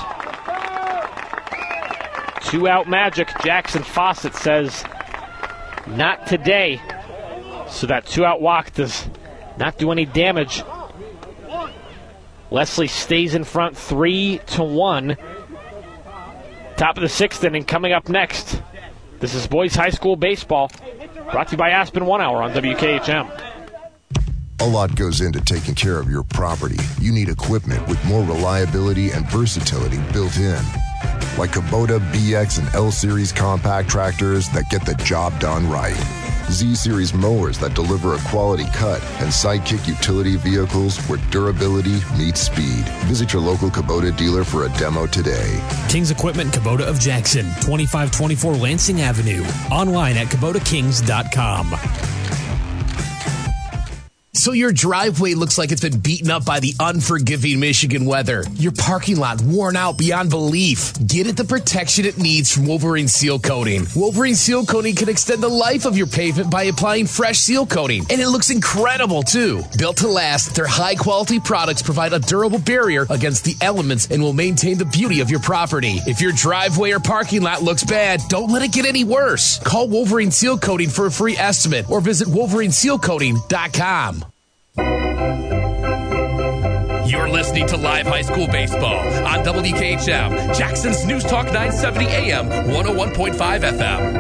Two-out magic. Jackson Fawcett says, not today. So that two-out walk does not do any damage. Leslie stays in front three to one. Top of the sixth inning coming up next. This is Boys High School Baseball, brought to you by Aspen One Hour on W K H M. A lot goes into taking care of your property. You need equipment with more reliability and versatility built in. Like Kubota B X and L-Series compact tractors that get the job done right. Z-Series mowers that deliver a quality cut, and Sidekick utility vehicles where durability meets speed. Visit your local Kubota dealer for a demo today. King's Equipment Kubota of Jackson, twenty-five twenty-four Lansing Avenue. Online at kubota kings dot com. So your driveway looks like it's been beaten up by the unforgiving Michigan weather. Your parking lot worn out beyond belief. Get it the protection it needs from Wolverine Seal Coating. Wolverine Seal Coating can extend the life of your pavement by applying fresh seal coating. And it looks incredible, too. Built to last, their high-quality products provide a durable barrier against the elements and will maintain the beauty of your property. If your driveway or parking lot looks bad, don't let it get any worse. Call Wolverine Seal Coating for a free estimate or visit wolverine seal coating dot com. You're listening to Live High School Baseball on W K H M, Jackson's News Talk nine seventy A M, one oh one point five F M.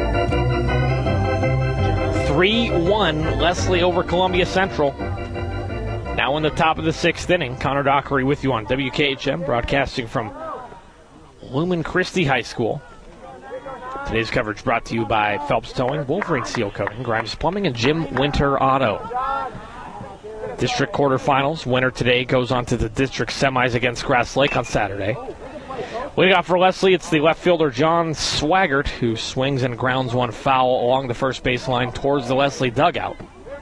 three one, Leslie over Columbia Central. Now in the top of the sixth inning, Connor Dockery with you on W K H M, broadcasting from Lumen Christi High School. Today's coverage brought to you by Phelps Towing, Wolverine Seal Coating, Grimes Plumbing, and Jim Winter Auto. District quarterfinals. Winner today goes on to the district semis against Grass Lake on Saturday. Leading off for Leslie, it's the left fielder John Swaggart, who swings and grounds one foul along the first baseline towards the Leslie dugout.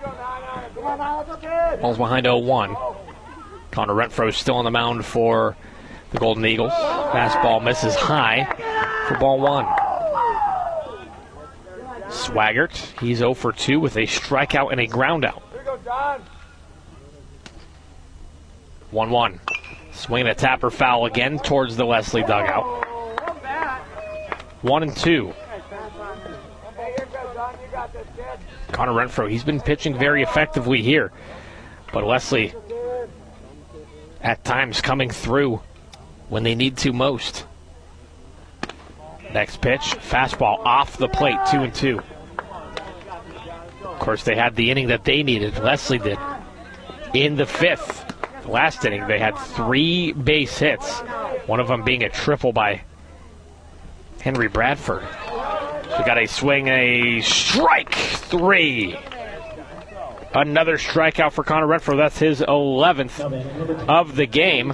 Ball's behind oh one. Connor Renfro still on the mound for the Golden Eagles. Fastball misses high for ball one. Swaggart, he's oh for two with a strikeout and a groundout. one one. Swinging a tapper foul again towards the Leslie dugout. One and two. Connor Renfro, he's been pitching very effectively here. But Leslie, at times, coming through when they need to most. Next pitch, fastball off the plate, two and two. Of course, they had the inning that they needed. Leslie did. In the fifth. Last inning, they had three base hits, one of them being a triple by Henry Bradford. So got a swing, a strike, three. Another strikeout for Connor Renfro. That's his eleventh of the game.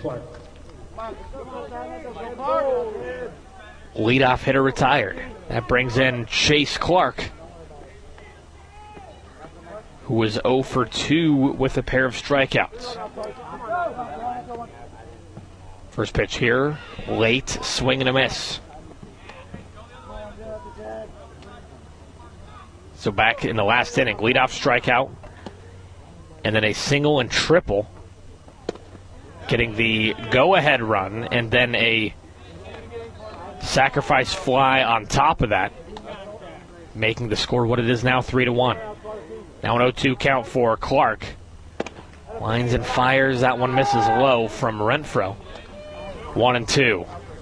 Leadoff hitter retired. That brings in Chase Clark, who was oh for two with a pair of strikeouts. First pitch here, late, swing and a miss. So back in the last inning, leadoff strikeout, and then a single and triple, getting the go-ahead run, and then a sacrifice fly on top of that, making the score what it is now, three to one. Now an oh two count for Clark. Lines and fires. That one misses low from Renfro. One and two.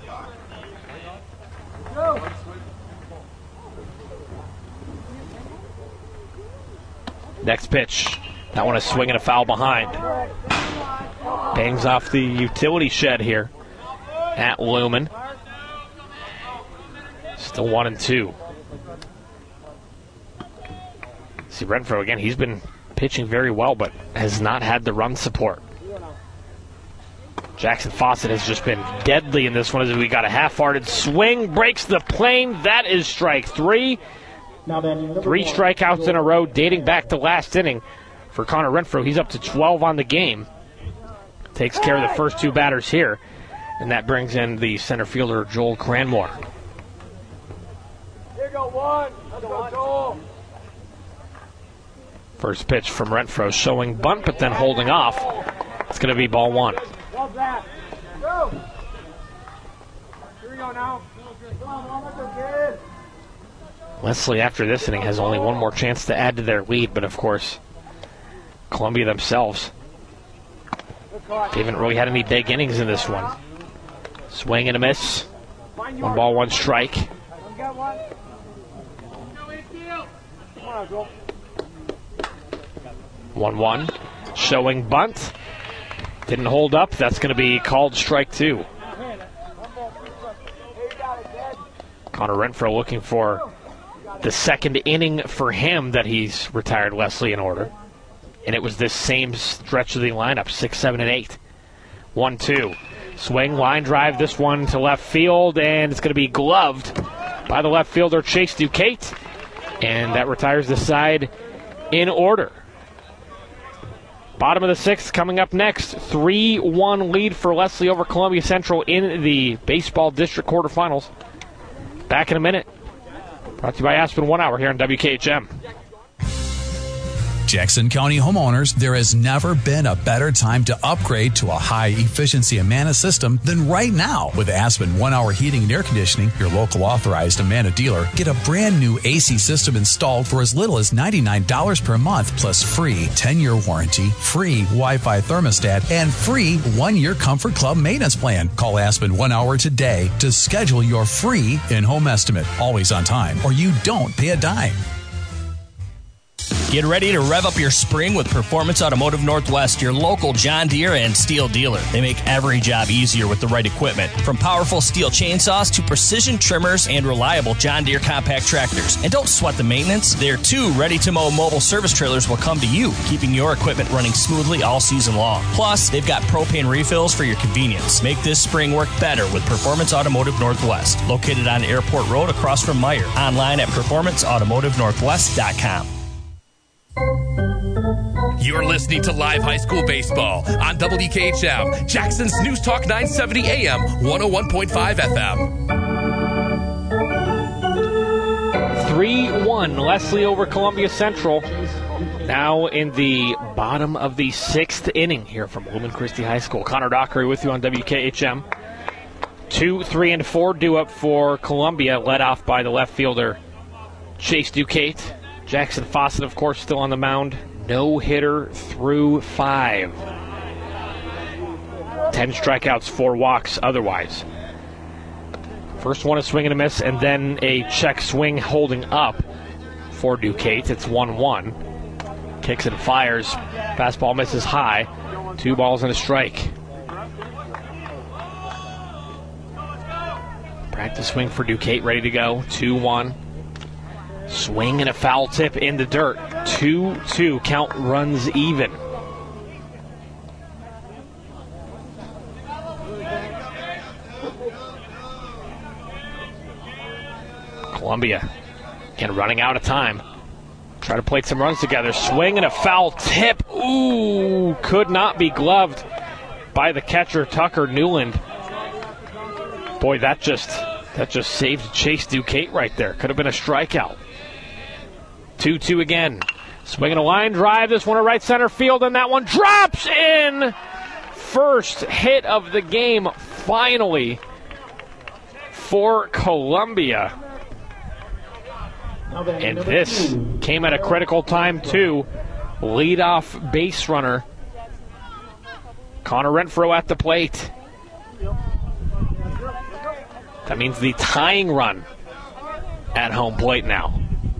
Next pitch. That one is swinging a foul behind. Bangs off the utility shed here at Lumen. Still one and two. See, Renfro, again, he's been pitching very well, but has not had the run support. Jackson Fawcett has just been deadly in this one as we got a half-hearted swing, breaks the plane. That is strike three. Three strikeouts in a row dating back to last inning for Connor Renfro. He's up to twelve on the game. Takes care of the first two batters here, and that brings in the center fielder, Joel Cranmore. Here go one. Let's go, Joel. First pitch from Renfro showing bunt, but then holding off. It's going to be ball one. Love that. Go. Here we go now. Come on, Mama, go kid. Leslie, after this inning, has only one more chance to add to their lead, but of course, Columbia themselves, they haven't really had any big innings in this one. Swing and a miss. One ball, one strike. one one. Showing bunt. Didn't hold up. That's going to be called strike two. Connor Renfro looking for the second inning for him that he's retired Leslie in order. And it was this same stretch of the lineup, six, seven, and eight. one two. Swing, line drive, this one to left field, and it's going to be gloved by the left fielder, Chase Duquette. And that retires the side in order. Bottom of the sixth coming up next. three one lead for Leslie over Columbia Central in the baseball district quarterfinals. Back in a minute. Brought to you by Aspen One Hour here on W K H M. Jackson County homeowners, there has never been a better time to upgrade to a high-efficiency Amana system than right now. With Aspen One Hour Heating and Air Conditioning, your local authorized Amana dealer, get a brand new A C system installed for as little as ninety-nine dollars per month, plus free ten-year warranty, free Wi-Fi thermostat, and free one-year Comfort Club maintenance plan. Call Aspen One Hour today to schedule your free in-home estimate. Always on time, or you don't pay a dime. Get ready to rev up your spring with Performance Automotive Northwest, your local John Deere and Steel dealer. They make every job easier with the right equipment, from powerful steel chainsaws to precision trimmers and reliable John Deere compact tractors. And don't sweat the maintenance. Their two ready-to-mow mobile service trailers will come to you, keeping your equipment running smoothly all season long. Plus, they've got propane refills for your convenience. Make this spring work better with Performance Automotive Northwest, located on Airport Road across from Meyer. Online at performance automotive northwest dot com. You're listening to Live High School Baseball on W K H M, Jackson's News Talk nine seventy A M, one oh one point five F M. three one, Leslie over Columbia Central. Now in the bottom of the sixth inning here from Lumen Christi High School. Connor Dockery with you on W K H M. Two, three, and four due up for Columbia, led off by the left fielder Chase Duquette. Jackson Fawcett, of course, still on the mound. No hitter through five. Ten strikeouts, four walks otherwise. First one a swing and a miss, and then a check swing holding up for Duquette. It's one one. Kicks and fires. Fastball misses high. Two balls and a strike. Practice swing for Duquette, ready to go. two one. Swing and a foul tip in the dirt. two two. Count runs even. Columbia, again, running out of time. Try to plate some runs together. Swing and a foul tip. Ooh, could not be gloved by the catcher, Tucker Newland. Boy, that just that just saved Chase Duquette right there. Could have been a strikeout. two two again. Swinging a line drive. This one to right center field, and that one drops in. First hit of the game, finally, for Columbia. And this came at a critical time, too. Leadoff base runner Connor Renfro at the plate. That means the tying run at home plate now.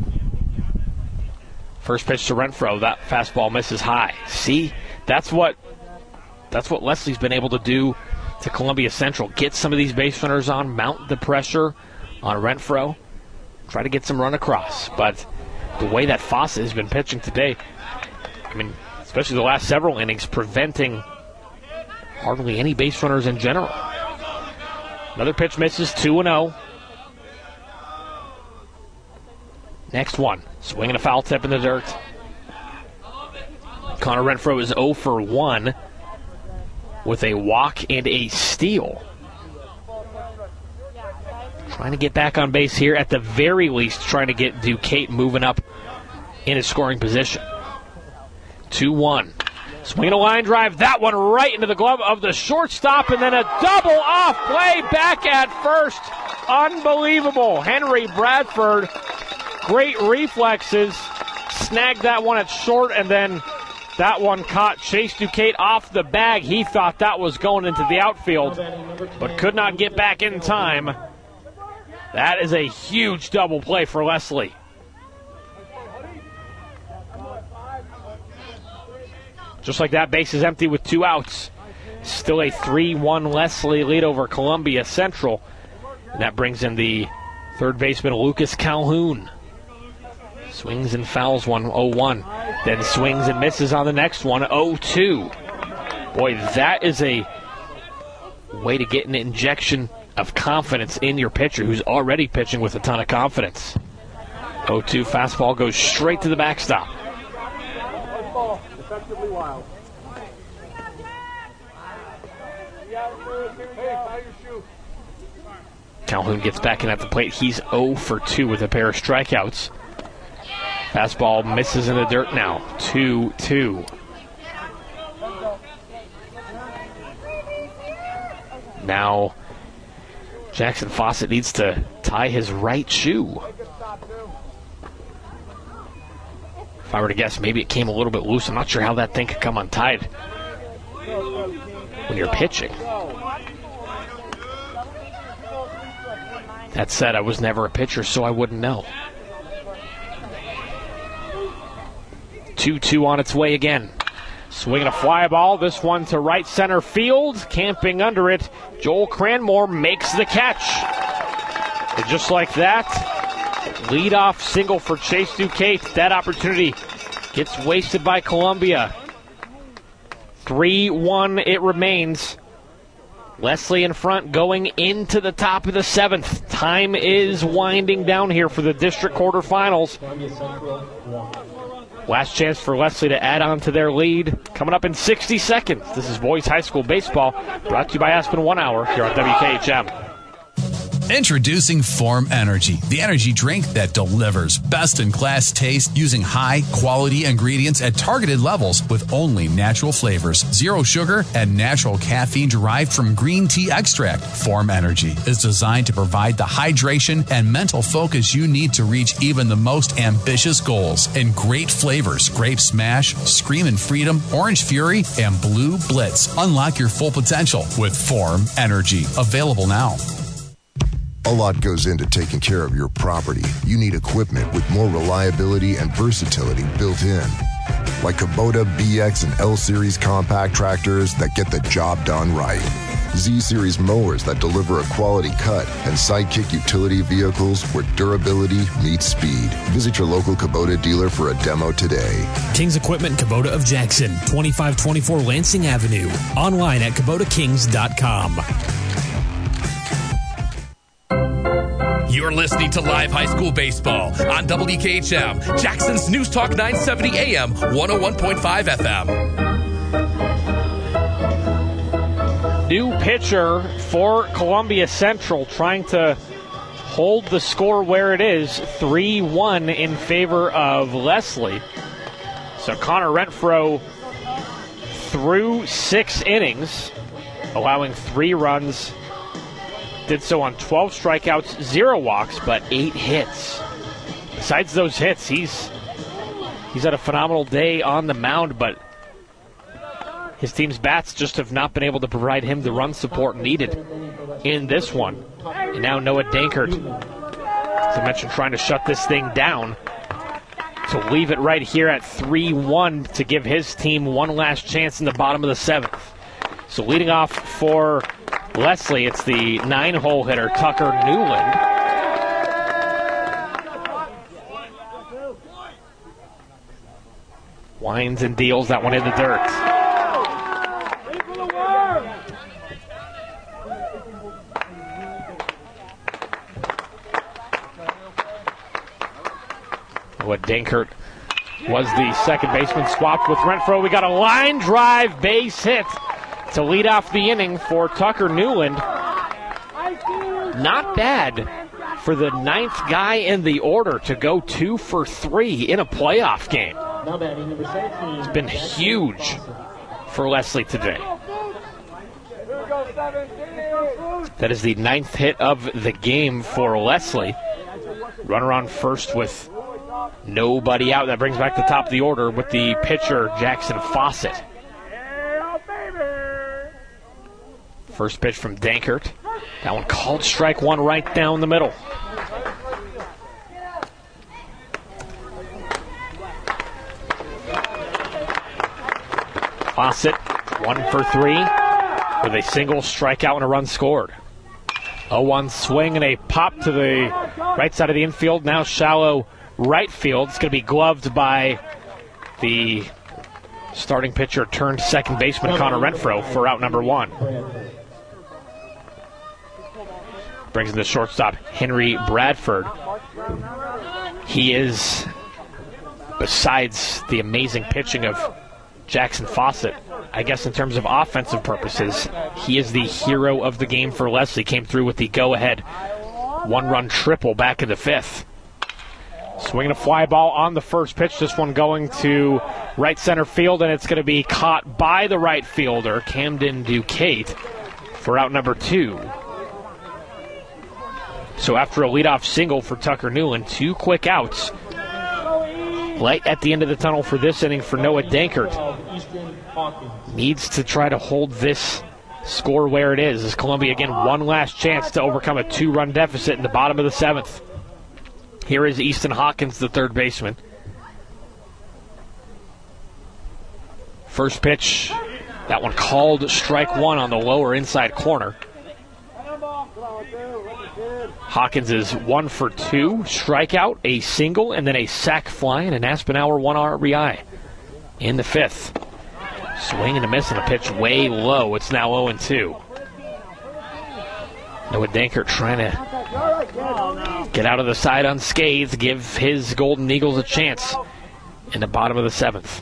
First pitch to Renfro, that fastball misses high. See, that's what that's what Leslie's been able to do to Columbia Central. Get some of these base runners on, mount the pressure on Renfro, try to get some run across. But the way that Fawcett has been pitching today, I mean, especially the last several innings, preventing hardly any base runners in general. Another pitch misses, two and oh. Next one, swinging a foul tip in the dirt. Connor Renfro is oh for one with a walk and a steal. Trying to get back on base here, at the very least, trying to get Duquette moving up in his scoring position. two one. Swinging a line drive, that one right into the glove of the shortstop, and then a double off play back at first. Unbelievable. Henry Bradford, great reflexes, snagged that one at short, and then that one caught Chase Duquette off the bag. He thought that was going into the outfield, but could not get back in time. That is a huge double play for Leslie. Just like that, base is empty with two outs. Still a three one Leslie lead over Columbia Central. And that brings in the third baseman, Lucas Calhoun. Swings and fouls one oh one. Then swings and misses on the next one, oh two. Boy, that is a way to get an injection of confidence in your pitcher who's already pitching with a ton of confidence. oh two fastball goes straight to the backstop. Effectively wild. Calhoun gets back in at the plate. He's oh for two with a pair of strikeouts. Fastball misses in the dirt now. two two. Now, Jackson Fawcett needs to tie his right shoe. If I were to guess, maybe it came a little bit loose. I'm not sure how that thing could come untied when you're pitching. That said, I was never a pitcher, so I wouldn't know. two two on its way again. Swinging a fly ball, this one to right center field. Camping under it, Joel Cranmore makes the catch. And just like that, leadoff single for Chase Duquette. That opportunity gets wasted by Columbia. three one it remains. Leslie in front going into the top of the seventh. Time is winding down here for the district quarterfinals. Last chance for Leslie to add on to their lead. Coming up in sixty seconds. This is Boys High School Baseball, brought to you by Aspen One Hour here on W K H M. Introducing Form Energy, the energy drink that delivers best-in-class taste using high-quality ingredients at targeted levels with only natural flavors, zero sugar, and natural caffeine derived from green tea extract. Form Energy is designed to provide the hydration and mental focus you need to reach even the most ambitious goals. In great flavors, Grape Smash, Screamin' Freedom, Orange Fury, and Blue Blitz. Unlock your full potential with Form Energy. Available now. A lot goes into taking care of your property. You need equipment with more reliability and versatility built in. Like Kubota B X and L-Series compact tractors that get the job done right. Z-Series mowers that deliver a quality cut. And Sidekick utility vehicles where durability meets speed. Visit your local Kubota dealer for a demo today. Kings Equipment Kubota of Jackson, twenty-five twenty-four Lansing Avenue. Online at Kubota Kings dot com. You're listening to Live High School Baseball on W K H M, Jackson's News Talk nine seventy A M, one oh one point five F M. New pitcher for Columbia Central, trying to hold the score where it is, three one in favor of Leslie. So Connor Renfro threw six innings, allowing three runs. Did so on twelve strikeouts, zero walks, but eight hits. Besides those hits, he's he's had a phenomenal day on the mound, but his team's bats just have not been able to provide him the run support needed in this one. And now Noah Dankert, as I mentioned, trying to shut this thing down to leave it right here at three one to give his team one last chance in the bottom of the seventh. So leading off for Leslie, it's the nine-hole hitter, Tucker Newland. Winds and deals that one in the dirt. What Dankert was the second baseman, swapped with Renfro. We got a line drive base hit to lead off the inning for Tucker Newland. Not bad for the ninth guy in the order to go two for three in a playoff game. It's been huge for Leslie today. That is the ninth hit of the game for Leslie. Runner on first with nobody out. That brings back the top of the order with the pitcher, Jackson Fawcett. First pitch from Dankert. That one called strike one right down the middle. Fawcett, one for three, with a single strikeout and a run scored. oh one swing and a pop to the right side of the infield. Now shallow right field. It's going to be gloved by the starting pitcher turned second baseman Connor Renfro for out number one. Brings in the shortstop Henry Bradford. He is, besides the amazing pitching of Jackson Fawcett, I guess in terms of offensive purposes, he is the hero of the game for Leslie. Came through with the go-ahead one-run triple back in the fifth. Swinging a fly ball on the first pitch. This one going to right center field, and it's going to be caught by the right fielder, Camden Duquette, for out number two. So after a leadoff single for Tucker Newland, two quick outs. Light at the end of the tunnel for this inning for Noah Dankert. Needs to try to hold this score where it is. As Columbia, again, one last chance to overcome a two-run deficit in the bottom of the seventh. Here is Easton Hawkins, the third baseman. First pitch, that one called strike one on the lower inside corner. Hawkins is one for two, strikeout, a single, and then a sac fly and an Aspinauer one R B I in the fifth. Swing and a miss and a pitch way low. It's now oh and two. Noah Dankert trying to get out of the side unscathed, give his Golden Eagles a chance in the bottom of the seventh.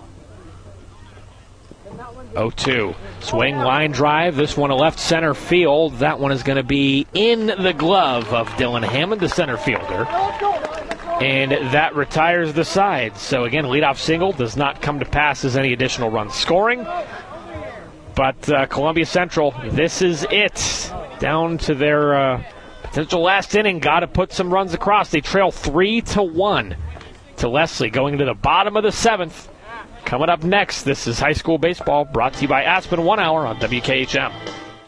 oh two. Swing, line drive. This one a left center field. That one is going to be in the glove of Dylan Hammond, the center fielder. And that retires the side. So again, leadoff single does not come to pass as any additional run scoring. But uh, Columbia Central, this is it. Down to their uh, potential last inning. Got to put some runs across. They trail three to one to Leslie going into the bottom of the seventh. Coming up next, this is high school baseball brought to you by Aspen One Hour on W K H M.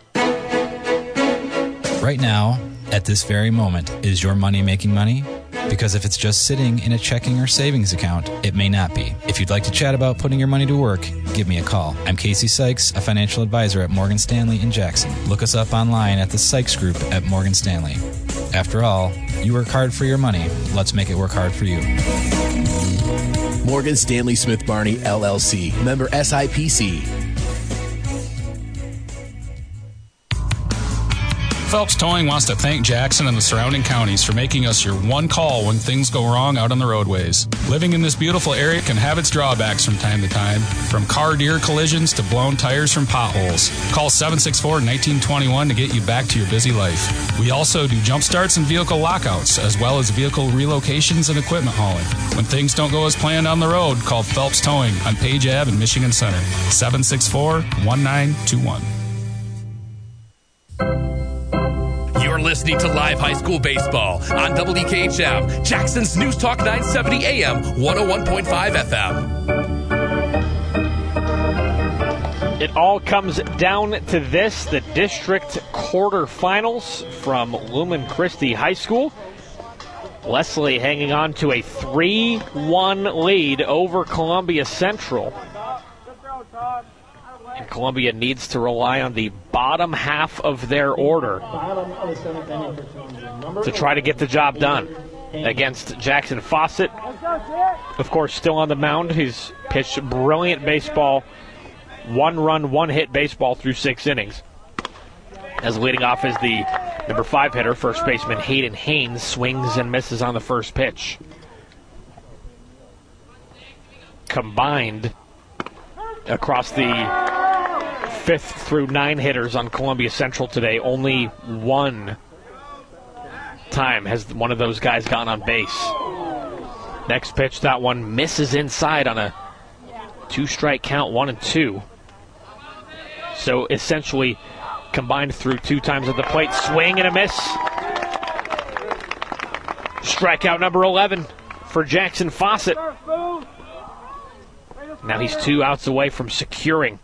Right now, at this very moment, is your money making money? Because if it's just sitting in a checking or savings account, it may not be. If you'd like to chat about putting your money to work, give me a call. I'm Casey Sykes, a financial advisor at Morgan Stanley in Jackson. Look us up online at the Sykes Group at Morgan Stanley. After all, you work hard for your money. Let's make it work hard for you. Morgan Stanley Smith Barney, L L C. Member S I P C. Phelps Towing wants to thank Jackson and the surrounding counties for making us your one call when things go wrong out on the roadways. Living in this beautiful area can have its drawbacks from time to time, from car deer collisions to blown tires from potholes. Call seven six four, one nine two one to get you back to your busy life. We also do jump starts and vehicle lockouts, as well as vehicle relocations and equipment hauling. When things don't go as planned on the road, call Phelps Towing on Page Avenue in Michigan Center, seven six four, one nine two one. You're listening to Live High School Baseball on W K H M, Jackson's News Talk nine seventy A M, one oh one point five F M. It all comes down to this, the district quarterfinals from Lumen Christi High School. Leslie hanging on to a three one lead over Columbia Central. And Columbia needs to rely on the bottom half of their order to try to get the job done against Jackson Fawcett. Of course, still on the mound. He's pitched brilliant baseball, one-run, one-hit baseball through six innings. As leading off is the number five hitter, first baseman Hayden Haynes, swings and misses on the first pitch. Combined across the fifth through nine hitters on Columbia Central today, only one time has one of those guys gone on base. Next pitch, that one misses inside on a two-strike count, one and two. So essentially combined through two times at the plate. Swing and a miss. Strikeout number eleven for Jackson Fawcett. Now he's two outs away from securing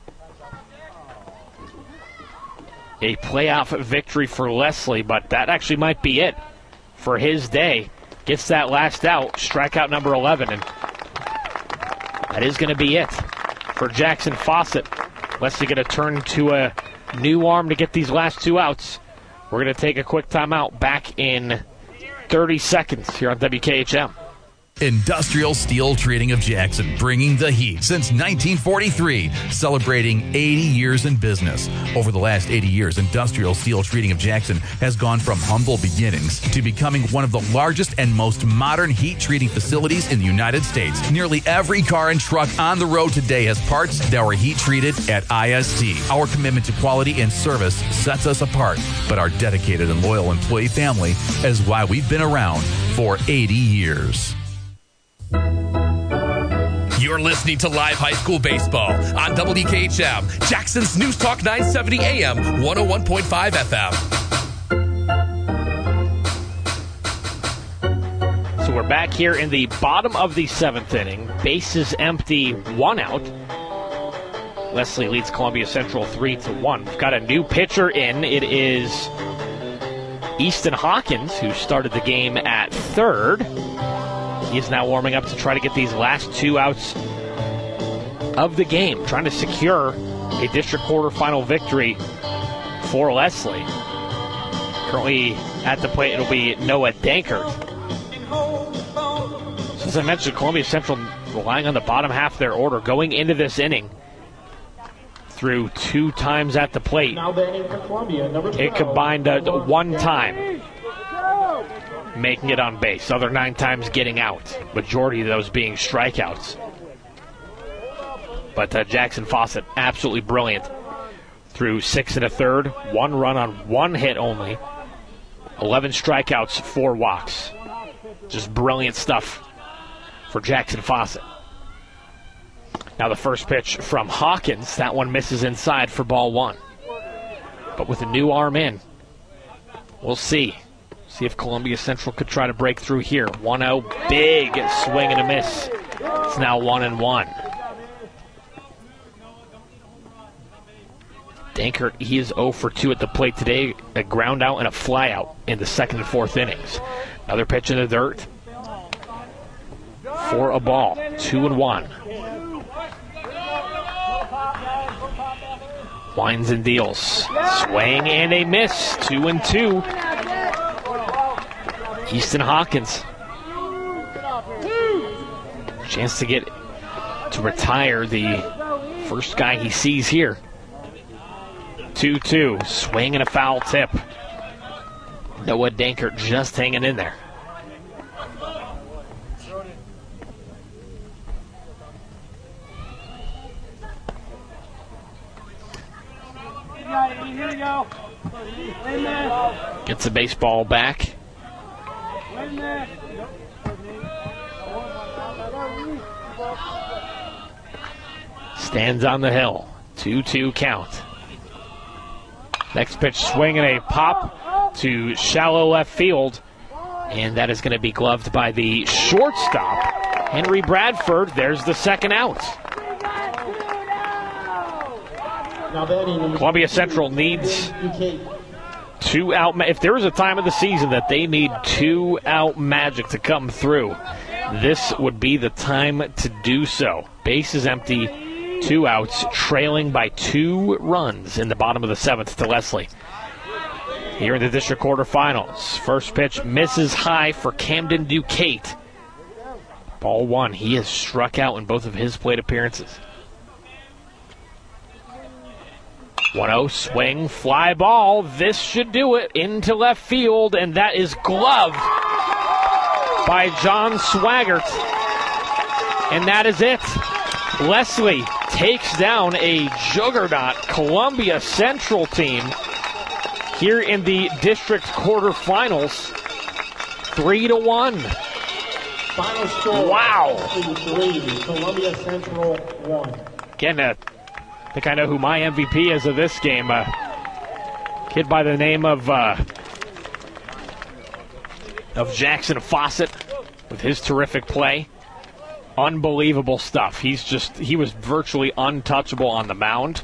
a playoff victory for Leslie, but that actually might be it for his day. Gets that last out, strikeout number eleven, and that is going to be it for Jackson Fawcett. Leslie going to turn to a new arm to get these last two outs. We're going to take a quick timeout. Back in thirty seconds here on W K H M. Industrial Steel Treating of Jackson, bringing the heat since nineteen forty-three, celebrating eighty years in business. Over the last eighty years, Industrial Steel Treating of Jackson has gone from humble beginnings to becoming one of the largest and most modern heat treating facilities in the United States. Nearly every car and truck on the road today has parts that were heat treated at I S T. Our commitment to quality and service sets us apart, but our dedicated and loyal employee family is why we've been around for eighty years. You're listening to Live High School Baseball on W K H M, Jackson's News Talk nine seventy A M, one oh one point five F M. So we're back here in the bottom of the seventh inning. Bases empty, one out. Leslie leads Columbia Central three to one. We've got a new pitcher in. It is Easton Hawkins, who started the game at third. He is now warming up to try to get these last two outs of the game, trying to secure a district quarterfinal victory for Leslie. Currently at the plate, it'll be Noah Dankert. So as I mentioned, Columbia Central relying on the bottom half of their order going into this inning through two times at the plate. It combined uh, one time making it on base. Other nine times getting out. Majority of those being strikeouts. But uh, Jackson Fawcett, absolutely brilliant. Through six and a third, one run on one hit only. eleven strikeouts, four walks. Just brilliant stuff for Jackson Fawcett. Now the first pitch from Hawkins. That one misses inside for ball one. But with a new arm in, we'll see. See if Columbia Central could try to break through here. one oh, big swing and a miss. It's now one and one. Dankert, he is oh for two at the plate today. A ground out and a fly out in the second and fourth innings. Another pitch in the dirt for a ball. Two and one. Winds and deals. Swing and a miss. Two and two. Easton Hawkins. Chance to get to retire the first guy he sees here. two two. Swing and a foul tip. Noah Dankert just hanging in there. Gets the baseball back. Stands on the hill. two two count. Next pitch, swing and a pop to shallow left field. And that is going to be gloved by the shortstop, Henry Bradford. There's the second out. Columbia Central needs two out. If there is a time of the season that they need two out magic to come through, this would be the time to do so. Base is empty, two outs, trailing by two runs in the bottom of the seventh to Leslie. Here in the district quarterfinals, first pitch misses high for Camden Duquette. Ball one. He has struck out in both of his plate appearances. one oh, swing, fly ball. This should do it into left field, and that is gloved by John Swaggart. And that is it. Leslie takes down a juggernaut Columbia Central team here in the district quarterfinals. Three to one. Final score. Wow. Three, Columbia Central one. Again, a think I know who my M V P is of this game. A kid by the name of uh, of Jackson Fawcett with his terrific play. Unbelievable stuff. He's just, he was virtually untouchable on the mound.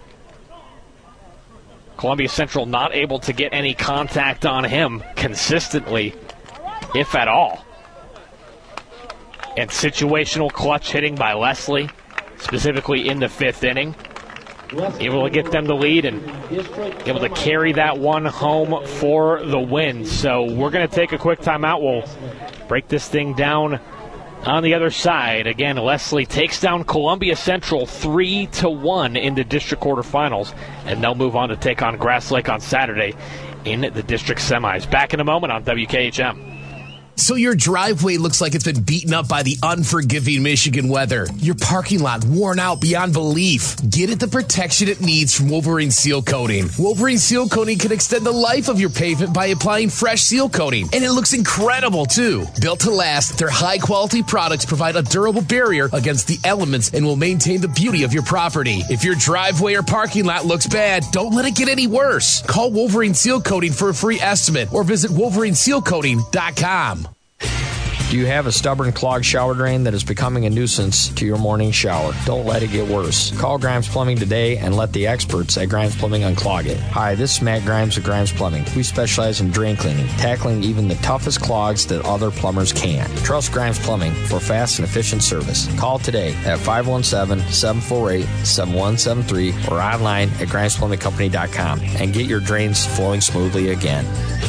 Columbia Central not able to get any contact on him consistently, if at all. And situational clutch hitting by Leslie, specifically in the fifth inning. Able to get them the lead and able to carry that one home for the win. So we're going to take a quick timeout. We'll break this thing down on the other side. Again, Leslie takes down Columbia Central three to one in the district quarterfinals, and they'll move on to take on Grass Lake on Saturday in the district semis. Back in a moment on W K H M. So your driveway looks like it's been beaten up by the unforgiving Michigan weather. Your parking lot worn out beyond belief. Get it the protection it needs from Wolverine Seal Coating. Wolverine Seal Coating can extend the life of your pavement by applying fresh seal coating. And it looks incredible, too. Built to last, their high-quality products provide a durable barrier against the elements and will maintain the beauty of your property. If your driveway or parking lot looks bad, don't let it get any worse. Call Wolverine Seal Coating for a free estimate or visit wolverine seal coating dot com. Do you have a stubborn clogged shower drain that is becoming a nuisance to your morning shower? Don't let it get worse. Call Grimes Plumbing today and let the experts at Grimes Plumbing unclog it. Hi, this is Matt Grimes of Grimes Plumbing. We specialize in drain cleaning, tackling even the toughest clogs that other plumbers can't. Trust Grimes Plumbing for fast and efficient service. Call today at five one seven, seven four eight, seven one seven three or online at grimes plumbing company dot com and get your drains flowing smoothly again.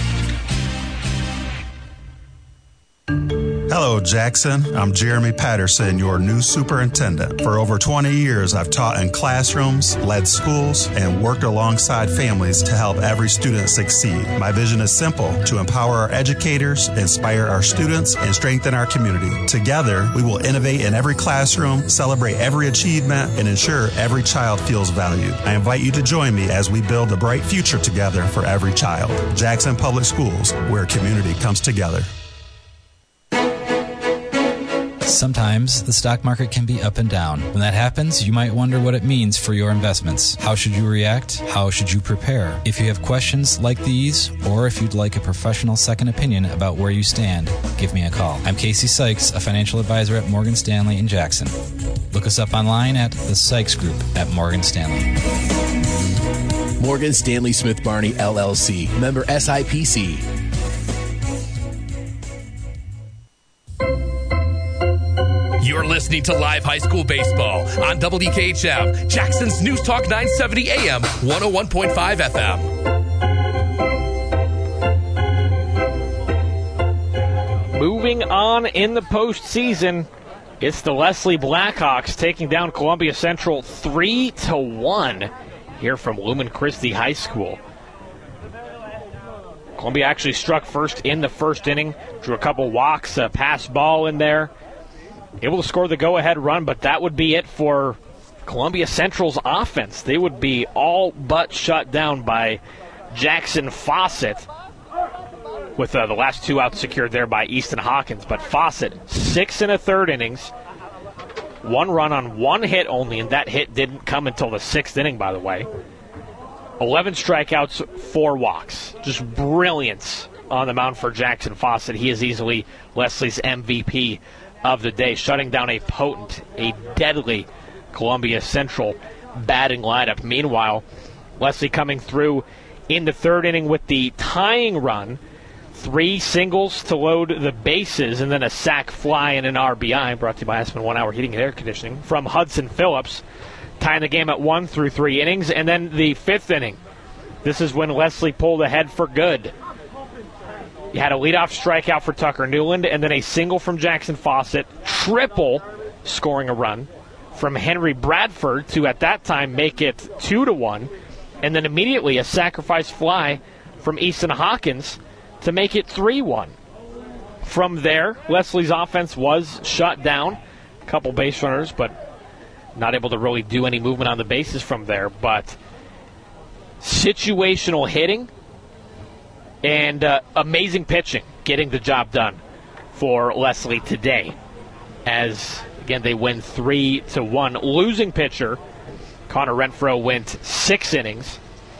Hello, Jackson. I'm Jeremy Patterson, your new superintendent. For over twenty years, I've taught in classrooms, led schools, and worked alongside families to help every student succeed. My vision is simple: to empower our educators, inspire our students, and strengthen our community. Together, we will innovate in every classroom, celebrate every achievement, and ensure every child feels valued. I invite you to join me as we build a bright future together for every child. Jackson Public Schools, where community comes together. Sometimes the stock market can be up and down. When that happens, you might wonder what it means for your investments. How should you react? How should you prepare? If you have questions like these, or if you'd like a professional second opinion about where you stand, give me a call. I'm Casey Sykes, a financial advisor at Morgan Stanley in Jackson. Look us up online at the Sykes Group at Morgan Stanley. Morgan Stanley Smith Barney, L L C. Member S I P C. You're listening to Live High School Baseball on W K H M, Jackson's News Talk nine seventy A M, one oh one point five F M. Moving on in the postseason, it's the Leslie Blackhawks taking down Columbia Central three to one here from Lumen Christi High School. Columbia actually struck first in the first inning, drew a couple walks, a pass ball in there. Able to score the go-ahead run, but that would be it for Columbia Central's offense. They would be all but shut down by Jackson Fawcett, with uh, the last two outs secured there by Easton Hawkins. But Fawcett, six and a third innings, one run on one hit only, and that hit didn't come until the sixth inning, by the way. eleven strikeouts, four walks. Just brilliance on the mound for Jackson Fawcett. He is easily Leslie's M V P of the day, shutting down a potent, a deadly Columbia Central batting lineup. Meanwhile, Leslie coming through in the third inning with the tying run, three singles to load the bases, and then a sac fly and an R B I, brought to you by Aspen One Hour Heating and Air Conditioning, from Hudson Phillips, tying the game at one through three innings. And then the fifth inning, this is when Leslie pulled ahead for good. You had a leadoff strikeout for Tucker Newland, and then a single from Jackson Fawcett, triple scoring a run from Henry Bradford to, at that time, make it two to one, and then immediately a sacrifice fly from Easton Hawkins to make it three one. From there, Leslie's offense was shut down. A couple base runners, but not able to really do any movement on the bases from there. But situational hitting and uh, amazing pitching, getting the job done for Leslie today. As, again, they win three to one. Losing pitcher Connor Renfro went six innings.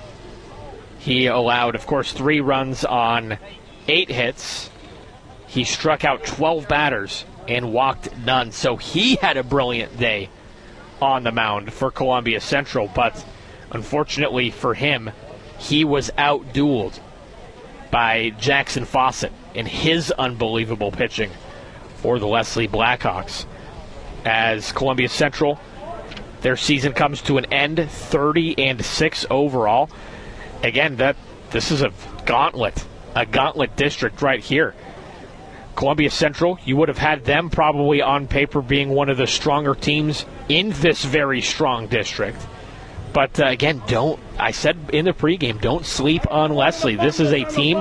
He allowed, of course, three runs on eight hits. He struck out twelve batters and walked none. So he had a brilliant day on the mound for Columbia Central. But unfortunately for him, he was outdueled by Jackson Fawcett in his unbelievable pitching for the Leslie Blackhawks. As Columbia Central, their season comes to an end, thirty and six overall. Again, that this is a gauntlet, a gauntlet district right here. Columbia Central, you would have had them probably on paper being one of the stronger teams in this very strong district. But uh, again, don't, I said in the pregame, don't sleep on Leslie. This is a team,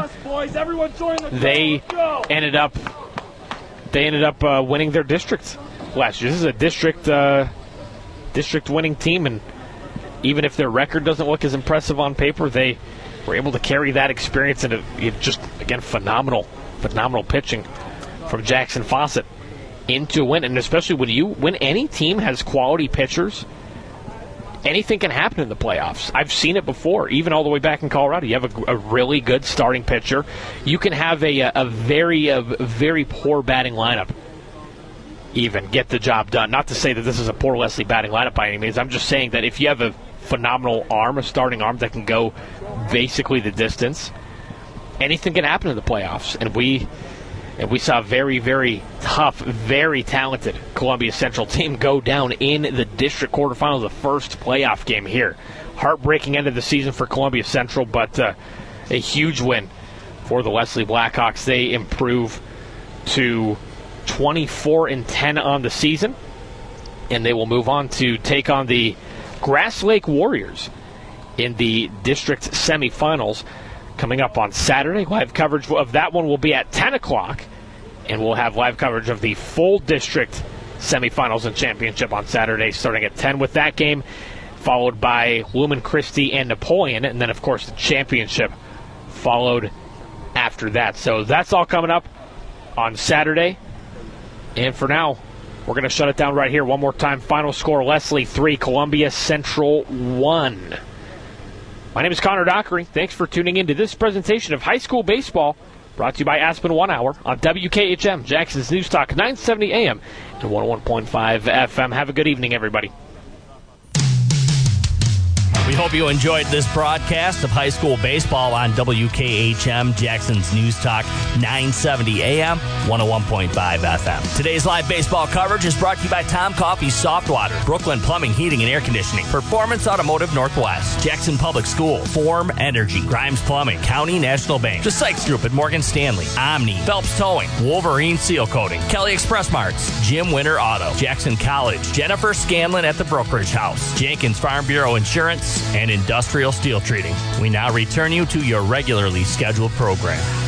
they ended up, they ended up uh, winning their district last year. This is a district, uh, district winning team, and even if their record doesn't look as impressive on paper, they were able to carry that experience into just, again, phenomenal, phenomenal pitching from Jackson Fawcett into a win. And especially when you, when any team has quality pitchers, anything can happen in the playoffs. I've seen it before, even all the way back in Colorado. You have a, a really good starting pitcher. You can have a, a very, a very poor batting lineup even get the job done. Not to say that this is a poor Leslie batting lineup by any means. I'm just saying that if you have a phenomenal arm, a starting arm that can go basically the distance, anything can happen in the playoffs. And we and we saw a very, very tough, very talented Columbia Central team go down in the district quarterfinals, the first playoff game here. Heartbreaking end of the season for Columbia Central, but uh, a huge win for the Leslie Blackhawks. They improve to twenty-four and ten on the season, and they will move on to take on the Grass Lake Warriors in the district semifinals coming up on Saturday. Live coverage of that one will be at ten o'clock, and we'll have live coverage of the full district semifinals and championship on Saturday starting at ten with that game, followed by Lumen Christi and Napoleon, and then, of course, the championship followed after that. So that's all coming up on Saturday. And for now, we're going to shut it down right here. One more time, final score, Leslie three, Columbia Central one. My name is Connor Dockery. Thanks for tuning in to this presentation of high school baseball, brought to you by Aspen One Hour on W K H M, Jackson's News Talk, nine seventy A M and one oh one point five F M. Have a good evening, everybody. We hope you enjoyed this broadcast of high school baseball on W K H M, Jackson's News Talk, nine seventy A M, one oh one point five F M. Today's live baseball coverage is brought to you by Tom Coffee Soft Water, Brooklyn Plumbing, Heating, and Air Conditioning, Performance Automotive Northwest, Jackson Public School, Form Energy, Grimes Plumbing, County National Bank, The Sykes Group at Morgan Stanley, Omni, Phelps Towing, Wolverine Seal Coating, Kelly Express Marts, Jim Winter Auto, Jackson College, Jennifer Scanlon at the Brokerage House, Jenkins Farm Bureau Insurance, and Industrial Steel Treating. We now return you to your regularly scheduled program.